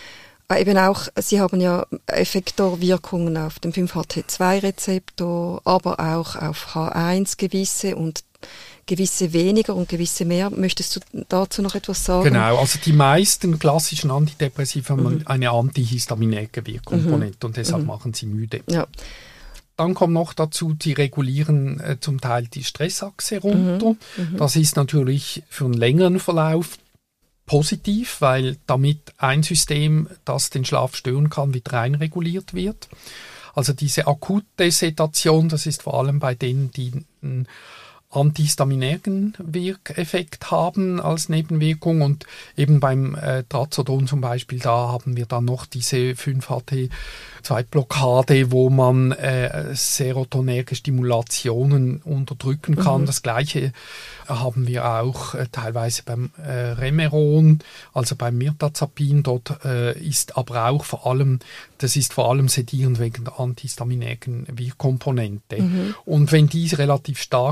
eben auch, sie haben ja Effektorwirkungen auf dem fünf H T zwei Rezeptor, aber auch auf H eins gewisse und gewisse weniger und gewisse mehr. Möchtest du dazu noch etwas sagen? Genau, also die meisten klassischen Antidepressiva haben mhm. eine antihistaminerge Wirkkomponente mhm. und deshalb mhm. machen sie müde. Ja. Dann kommt noch dazu, die regulieren äh, zum Teil die Stressachse runter. Mhm. Das ist natürlich für einen längeren Verlauf positiv, weil damit ein System, das den Schlaf stören kann, wieder reinreguliert wird. Also diese akute Sedation, das ist vor allem bei denen, die einen antihistaminergen Wirkeffekt haben als Nebenwirkung, und eben beim äh, Trazodon zum Beispiel, da haben wir dann noch diese fünf H T zwei Blockade, wo man äh, serotonerge Stimulationen unterdrücken kann. Mhm. Das Gleiche haben wir auch äh, teilweise beim äh, Remeron, also beim Mirtazapin. Dort äh, ist aber auch vor allem, das ist vor allem sedierend wegen der antihistaminergen Wirkkomponente. Mhm. Und wenn die relativ stark ausgeprägt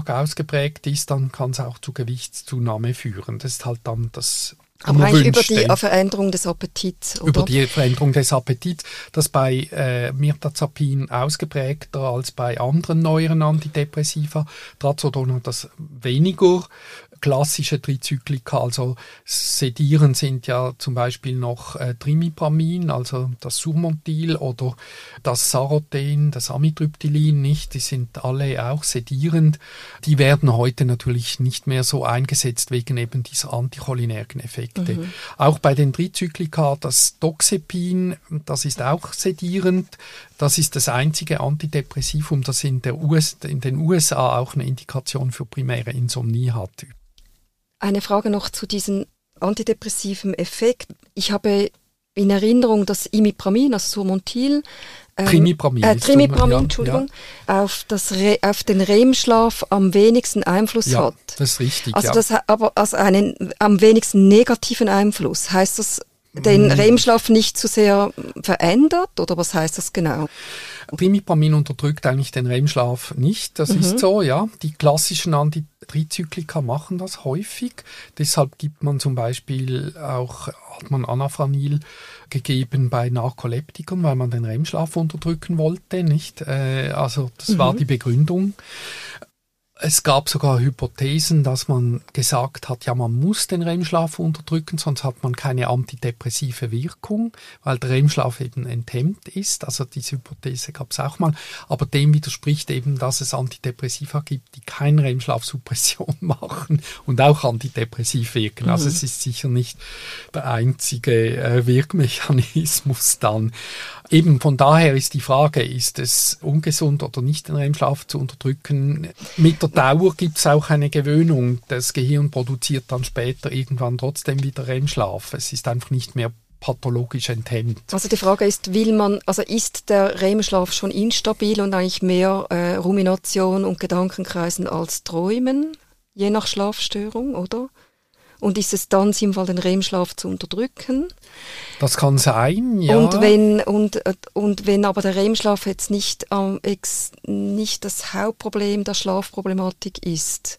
ausgeprägt ist, dann kann es auch zu Gewichtszunahme führen. Das ist halt dann das Aber eigentlich über die Veränderung des Appetits, oder? Über die Veränderung des Appetits, das bei äh, Mirtazapin ausgeprägter als bei anderen neueren Antidepressiva. Trazodon hat das weniger. Klassische Trizyklika, also sedierend sind ja zum Beispiel noch äh, Trimipramin, also das Surmontil oder das Saroten, das Amitriptylin, nicht, die sind alle auch sedierend. Die werden heute natürlich nicht mehr so eingesetzt wegen eben dieser anticholinergen Effekte. Mhm. Auch bei den Trizyklika, das Doxepin, das ist auch sedierend. Das ist das einzige Antidepressivum, das in, der U S, in den U S A auch eine Indikation für primäre Insomnie hat. Eine Frage noch zu diesem antidepressiven Effekt. Ich habe in Erinnerung, dass Imipramin, also Surmontil, ähm, Trimipramin, äh, Trimipramin, ja, Entschuldigung, ja. auf, das Re- auf den R E M-Schlaf am wenigsten Einfluss ja, hat. Das ist richtig, also ja. das hat aber also einen am wenigsten negativen Einfluss. Heißt das, den mm. R E M-Schlaf nicht zu sehr verändert, oder was heißt das genau? Trimipramin unterdrückt eigentlich den R E M-Schlaf nicht, das mhm. ist so, ja. Die klassischen Antitrizyklika machen das häufig, deshalb gibt man zum Beispiel auch, hat man Anafranil gegeben bei Narkoleptikern, weil man den R E M-Schlaf unterdrücken wollte, nicht? Äh, also das mhm. war die Begründung. Es gab sogar Hypothesen, dass man gesagt hat, ja, man muss den R E M-Schlaf unterdrücken, sonst hat man keine antidepressive Wirkung, weil der R E M-Schlaf eben enthemmt ist. Also diese Hypothese gab es auch mal. Aber dem widerspricht eben, dass es Antidepressiva gibt, die keine R E M-Schlafsuppression machen und auch antidepressiv wirken. Mhm. Also es ist sicher nicht der einzige äh, Wirkmechanismus dann. Eben von daher ist die Frage, ist es ungesund oder nicht, den R E M-Schlaf zu unterdrücken? Mit der Dauer gibt es auch eine Gewöhnung. Das Gehirn produziert dann später irgendwann trotzdem wieder R E M-Schlaf. Es ist einfach nicht mehr pathologisch enthemmt. Also die Frage ist, will man, also ist der R E M-Schlaf schon instabil und eigentlich mehr äh, Rumination und Gedankenkreisen als Träumen, je nach Schlafstörung, oder? Und ist es dann sinnvoll, den R E M-Schlaf zu unterdrücken? Das kann sein, ja. Und wenn, und, und wenn aber der R E M-Schlaf jetzt nicht, ähm, ex, nicht das Hauptproblem der Schlafproblematik ist,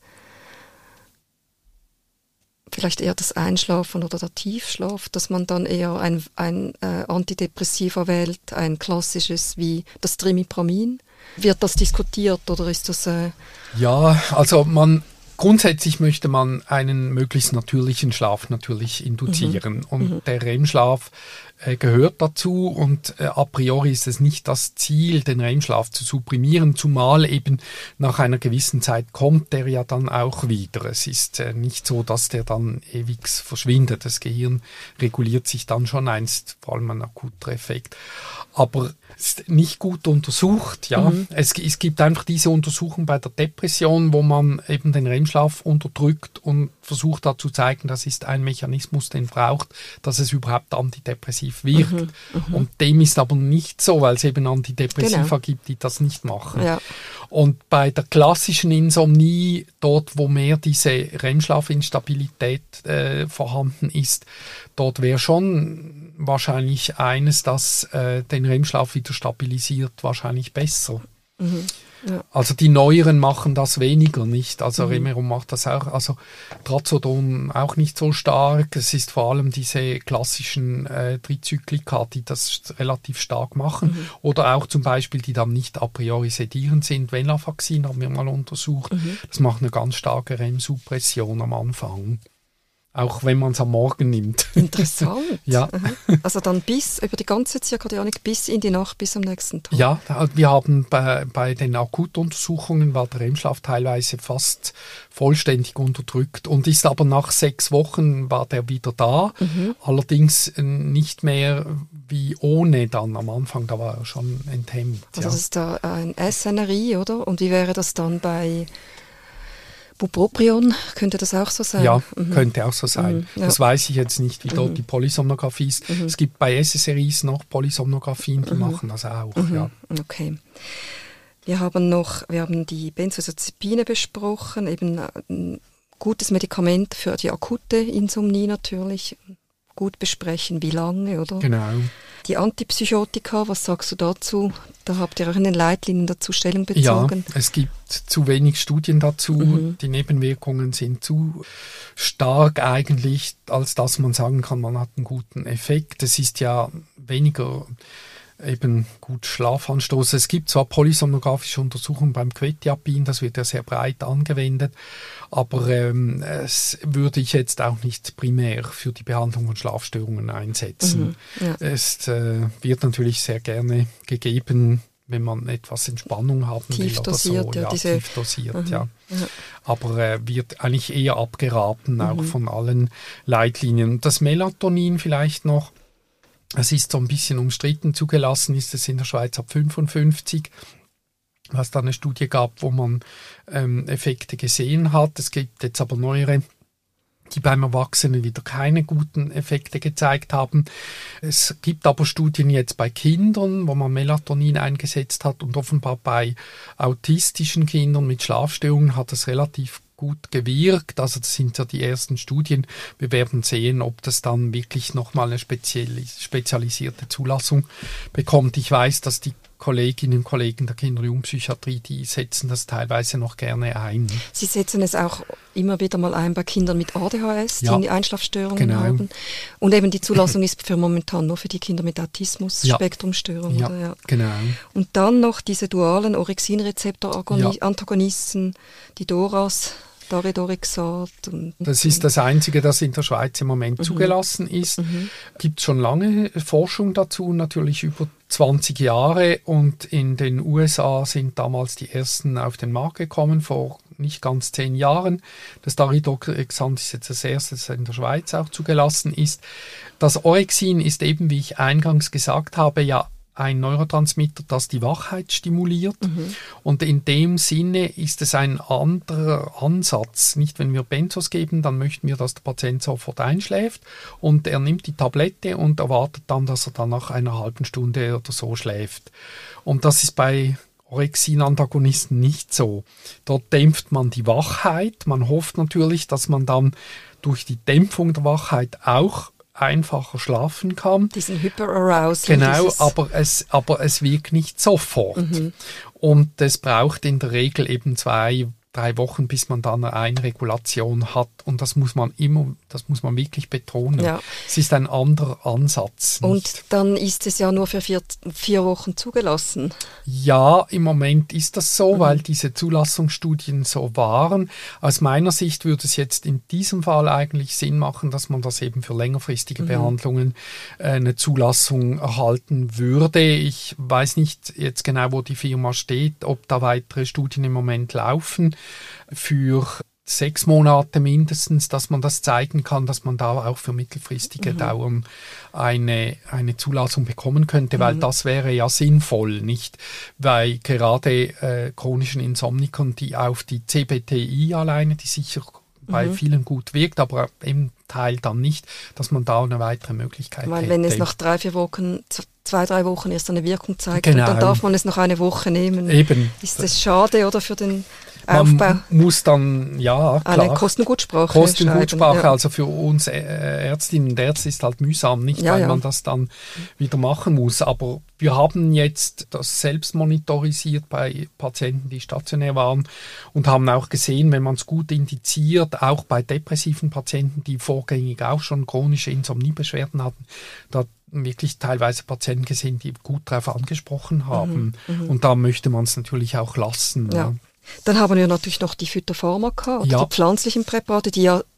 vielleicht eher das Einschlafen oder der Tiefschlaf, dass man dann eher ein, ein äh, Antidepressiva wählt, ein klassisches wie das Trimipramin. Wird das diskutiert oder ist das... Äh ja, also man... Grundsätzlich möchte man einen möglichst natürlichen Schlaf natürlich induzieren. Mhm. Und mhm. der R E M-Schlaf äh, gehört dazu und äh, a priori ist es nicht das Ziel, den R E M-Schlaf zu supprimieren, zumal eben nach einer gewissen Zeit kommt der ja dann auch wieder. Es ist äh, nicht so, dass der dann ewig verschwindet. Das Gehirn reguliert sich dann schon einst, vor allem ein akuter Effekt. Aber es ist nicht gut untersucht, ja. Mhm. Es, es gibt einfach diese Untersuchung bei der Depression, wo man eben den R E M-Schlaf unterdrückt und versucht da zu zeigen, das ist ein Mechanismus, den braucht, dass es überhaupt antidepressiv wirkt. Mhm. Mhm. Und dem ist aber nicht so, weil es eben Antidepressiva genau. gibt, die das nicht machen. Ja. Und bei der klassischen Insomnie, dort wo mehr diese R E M-Schlafinstabilität äh, vorhanden ist, dort wäre schon wahrscheinlich eines, das äh, den R E M-Schlaf wieder stabilisiert, wahrscheinlich besser. Mhm. Ja. Also die Neueren machen das weniger, nicht? Also mhm. Remeron macht das auch, also Trazodon auch nicht so stark. Es ist vor allem diese klassischen äh, Trizyklika, die das relativ stark machen. Mhm. Oder auch zum Beispiel, die dann nicht a priori sedierend sind. Venlafaxin haben wir mal untersucht. Mhm. Das macht eine ganz starke R E M-Suppression am Anfang. Auch wenn man es am Morgen nimmt. Interessant. Ja. Also dann bis, über die ganze Zirkadianik bis in die Nacht, bis am nächsten Tag. Ja, wir haben bei, bei den Akutuntersuchungen war der R E M-Schlaf teilweise fast vollständig unterdrückt und ist aber nach sechs Wochen war der wieder da. Mhm. Allerdings nicht mehr wie ohne dann am Anfang, da war er schon enthemmt. Also ja. das ist da ein S N R I, oder? Und wie wäre das dann bei Bupropion, könnte das auch so sein? Ja, mhm. könnte auch so sein. Mhm, ja. Das weiß ich jetzt nicht, wie dort mhm. die Polysomnographie ist. Mhm. Es gibt bei S S R Is noch Polysomnographien, die mhm. machen das auch. Mhm. Ja. Okay. Wir haben noch, wir haben die Benzodiazepine besprochen, eben ein gutes Medikament für die akute Insomnie natürlich. gut besprechen, wie lange, oder? Genau. Die Antipsychotika, was sagst du dazu? Da habt ihr auch in den Leitlinien dazu Stellung bezogen. Ja, es gibt zu wenig Studien dazu. Mhm. Die Nebenwirkungen sind zu stark eigentlich, als dass man sagen kann, man hat einen guten Effekt. Es ist ja weniger eben gut Schlafanstoß. Es gibt zwar polysomnographische Untersuchungen beim Quetiapin, das wird ja sehr breit angewendet, aber ähm, es würde ich jetzt auch nicht primär für die Behandlung von Schlafstörungen einsetzen. Mhm, ja. Es äh, wird natürlich sehr gerne gegeben, wenn man etwas Entspannung haben tief will dosiert, oder so. Ja, ja, diese, tief dosiert, mhm, ja. ja. Aber äh, wird eigentlich eher abgeraten, auch mhm. von allen Leitlinien. Das Melatonin vielleicht noch. Es ist so ein bisschen umstritten, zugelassen ist es in der Schweiz ab fünfundfünfzig, was da eine Studie gab, wo man ähm, Effekte gesehen hat. Es gibt jetzt aber neuere, die beim Erwachsenen wieder keine guten Effekte gezeigt haben. Es gibt aber Studien jetzt bei Kindern, wo man Melatonin eingesetzt hat und offenbar bei autistischen Kindern mit Schlafstörungen hat es relativ gut gewirkt. Also das sind ja die ersten Studien. Wir werden sehen, ob das dann wirklich nochmal eine spezialisierte Zulassung bekommt. Ich weiß, dass die Kolleginnen und Kollegen der Kinder- und Jugendpsychiatrie, die setzen das teilweise noch gerne ein. Sie setzen es auch immer wieder mal ein bei Kindern mit A D H S, die ja, Einschlafstörungen genau. haben. Und eben die Zulassung ist für momentan nur für die Kinder mit Autismus-Spektrumstörung. Ja, oder? Ja, genau. Und dann noch diese dualen Orexin-Rezeptor-Agonisten, ja. die D O R As, Daridorexat. Und, das ist das Einzige, das in der Schweiz im Moment mhm. zugelassen ist. Mhm. Gibt schon lange Forschung dazu, natürlich über zwanzig Jahre, und in den U S A sind damals die ersten auf den Markt gekommen, vor nicht ganz zehn Jahren. Das Daridorexat ist jetzt das erste, das in der Schweiz auch zugelassen ist. Das Orexin ist eben, wie ich eingangs gesagt habe, ja ein Neurotransmitter, das die Wachheit stimuliert. Mhm. Und in dem Sinne ist es ein anderer Ansatz. Nicht, wenn wir Benzos geben, dann möchten wir, dass der Patient sofort einschläft und er nimmt die Tablette und erwartet dann, dass er dann nach einer halben Stunde oder so schläft. Und das ist bei Orexin-Antagonisten nicht so. Dort dämpft man die Wachheit. Man hofft natürlich, dass man dann durch die Dämpfung der Wachheit auch einfacher schlafen kann. Diesen Hyperarousal. Genau, aber es, aber es wirkt nicht sofort. Mhm. Und es braucht in der Regel eben zwei, drei Wochen, bis man dann eine Einregulation hat. Und das muss man immer, das muss man wirklich betonen. Ja. Es ist ein anderer Ansatz. Nicht? Und dann ist es ja nur für vier, vier Wochen zugelassen. Ja, im Moment ist das so, mhm. weil diese Zulassungsstudien so waren. Aus meiner Sicht würde es jetzt in diesem Fall eigentlich Sinn machen, dass man das eben für längerfristige mhm. Behandlungen äh, eine Zulassung erhalten würde. Ich weiß nicht jetzt genau, wo die Firma steht, ob da weitere Studien im Moment laufen. Für sechs Monate mindestens, dass man das zeigen kann, dass man da auch für mittelfristige mhm. Dauern eine, eine Zulassung bekommen könnte, mhm. weil das wäre ja sinnvoll, nicht? Weil gerade äh, chronischen Insomnikern, die auf die C B T I alleine, die sicher bei mhm. vielen gut wirkt, aber im Teil dann nicht, dass man da eine weitere Möglichkeit Weil hätte. wenn es nach drei, vier Wochen, zwei, drei Wochen erst eine Wirkung zeigt, genau. dann darf man es noch eine Woche nehmen. Eben. Ist das schade, oder, für den Aufbau? Man muss dann, ja, klar. Eine Kostengutsprache Kostengutsprache, ja. also für uns Ärztinnen und Ärzte ist halt mühsam, nicht, ja, weil ja. man das dann wieder machen muss. Aber wir haben jetzt das selbst monitorisiert bei Patienten, die stationär waren, und haben auch gesehen, wenn man es gut indiziert, auch bei depressiven Patienten, die vorgängig auch schon chronische Insomniebeschwerden hatten, da wirklich teilweise Patienten gesehen, die gut darauf angesprochen haben. Mhm, und da möchte man es natürlich auch lassen. Ja. Ja. Dann haben wir natürlich noch die Phytopharmaka, oder ja. die pflanzlichen Präparate, die ja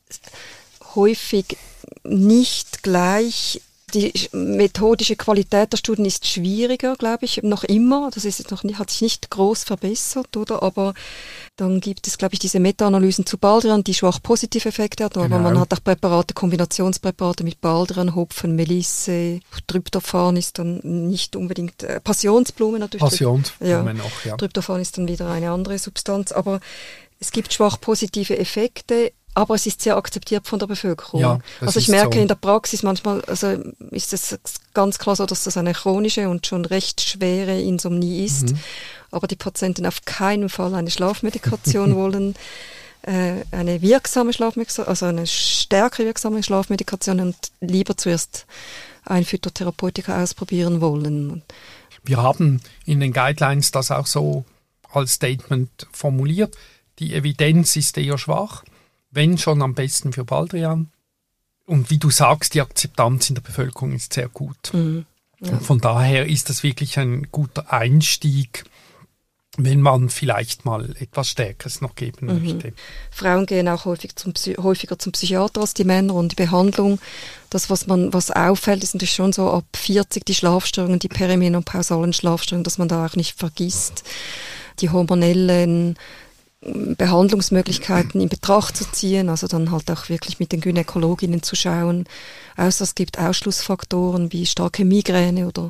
häufig nicht gleich, die methodische Qualität der Studien ist schwieriger, glaube ich, noch immer. Das ist noch nicht, hat sich nicht groß verbessert, oder? Aber dann gibt es, glaube ich, diese Meta-Analysen zu Baldrian, die schwach positive Effekte hatten. Genau. Aber man hat auch Präparate, Kombinationspräparate mit Baldrian, Hopfen, Melisse, Tryptophan ist dann nicht unbedingt, äh, Passionsblume natürlich. Passionsblume ja. noch, ja. Tryptophan ist dann wieder eine andere Substanz. Aber es gibt schwach positive Effekte. Aber es ist sehr akzeptiert von der Bevölkerung. Ja, also ich merke so. In der Praxis manchmal, also ist es ganz klar so, dass das eine chronische und schon recht schwere Insomnie ist. Mhm. Aber die Patienten auf keinen Fall eine Schlafmedikation wollen. äh, eine wirksame Schlafmedikation, also eine stärker wirksame Schlafmedikation und lieber zuerst ein Phytotherapeutika ausprobieren wollen. Wir haben in den Guidelines das auch so als Statement formuliert. Die Evidenz ist eher schwach, wenn schon am besten für Baldrian. Und wie du sagst, die Akzeptanz in der Bevölkerung ist sehr gut. Mhm. Ja. Und von daher ist das wirklich ein guter Einstieg, wenn man vielleicht mal etwas Stärkeres noch geben mhm. möchte. Frauen gehen auch häufig zum, häufiger zum Psychiater als die Männer und die Behandlung. Das, was man, was auffällt, ist natürlich schon so ab vierzig die Schlafstörungen, die perimenopausalen Schlafstörungen, dass man da auch nicht vergisst, die hormonellen Behandlungsmöglichkeiten in Betracht zu ziehen, also dann halt auch wirklich mit den Gynäkologinnen zu schauen. Außer es gibt Ausschlussfaktoren wie starke Migräne oder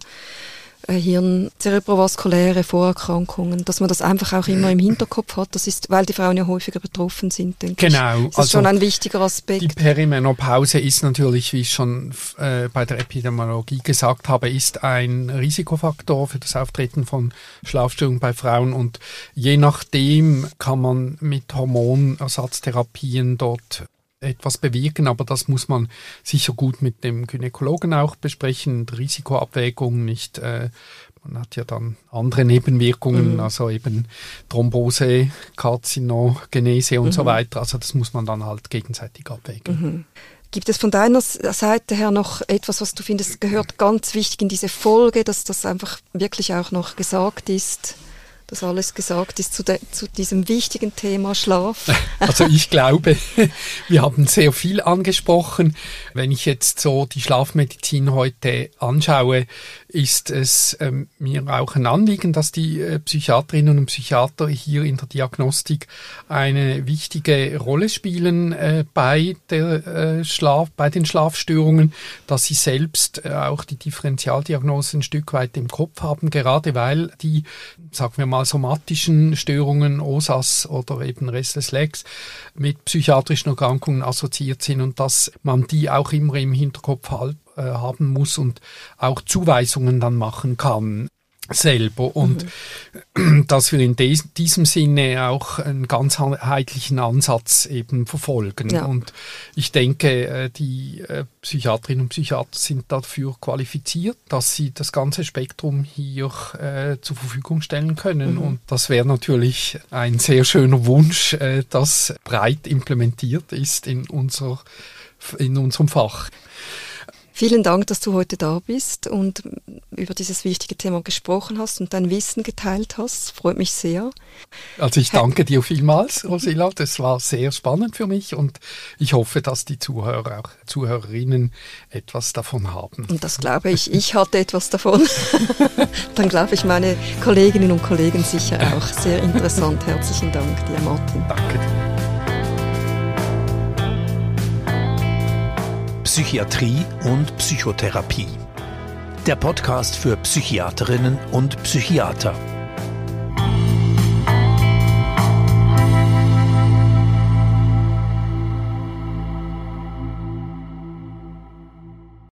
Hirn, zerebrovaskuläre Vorerkrankungen, dass man das einfach auch immer im Hinterkopf hat. Das ist, weil die Frauen ja häufiger betroffen sind, denke genau, ich. Das ist also schon ein wichtiger Aspekt. Die Perimenopause ist natürlich, wie ich schon äh, bei der Epidemiologie gesagt habe, ist ein Risikofaktor für das Auftreten von Schlafstörungen bei Frauen und je nachdem kann man mit Hormonersatztherapien dort etwas bewirken, aber das muss man sicher gut mit dem Gynäkologen auch besprechen, Risikoabwägung nicht, äh, man hat ja dann andere Nebenwirkungen, mhm. also eben Thrombose, Karzinogenese und mhm. so weiter, also das muss man dann halt gegenseitig abwägen. Mhm. Gibt es von deiner Seite her noch etwas, was du findest, gehört ganz wichtig in diese Folge, dass das einfach wirklich auch noch gesagt ist? Dass alles gesagt ist zu, de, zu diesem wichtigen Thema Schlaf? Also ich glaube, wir haben sehr viel angesprochen. Wenn ich jetzt so die Schlafmedizin heute anschaue, ist es ähm, mir auch ein Anliegen, dass die äh, Psychiaterinnen und Psychiater hier in der Diagnostik eine wichtige Rolle spielen äh, bei der äh, Schlaf, bei den Schlafstörungen, dass sie selbst äh, auch die Differentialdiagnose ein Stück weit im Kopf haben, gerade weil die, sagen wir mal, somatischen Störungen, O S A S oder eben Restless Legs mit psychiatrischen Erkrankungen assoziiert sind und dass man die auch immer im Hinterkopf halt, äh, haben muss und auch Zuweisungen dann machen kann selber und mhm. dass wir in des, diesem Sinne auch einen ganzheitlichen Ansatz eben verfolgen. Ja. Und ich denke, die Psychiatrinnen und Psychiater sind dafür qualifiziert, dass sie das ganze Spektrum hier äh, zur Verfügung stellen können. Mhm. Und das wäre natürlich ein sehr schöner Wunsch, äh, das breit implementiert ist in, unser, in unserem Fach. Vielen Dank, dass du heute da bist und über dieses wichtige Thema gesprochen hast und dein Wissen geteilt hast. Freut mich sehr. Also ich danke dir vielmals, Rosilla. Das war sehr spannend für mich und ich hoffe, dass die Zuhörer, auch Zuhörerinnen etwas davon haben. Und das glaube ich. Ich hatte etwas davon. Dann glaube ich, meine Kolleginnen und Kollegen sicher auch. Sehr interessant. Herzlichen Dank dir, Martin. Danke dir. Psychiatrie und Psychotherapie. Der Podcast für Psychiaterinnen und Psychiater.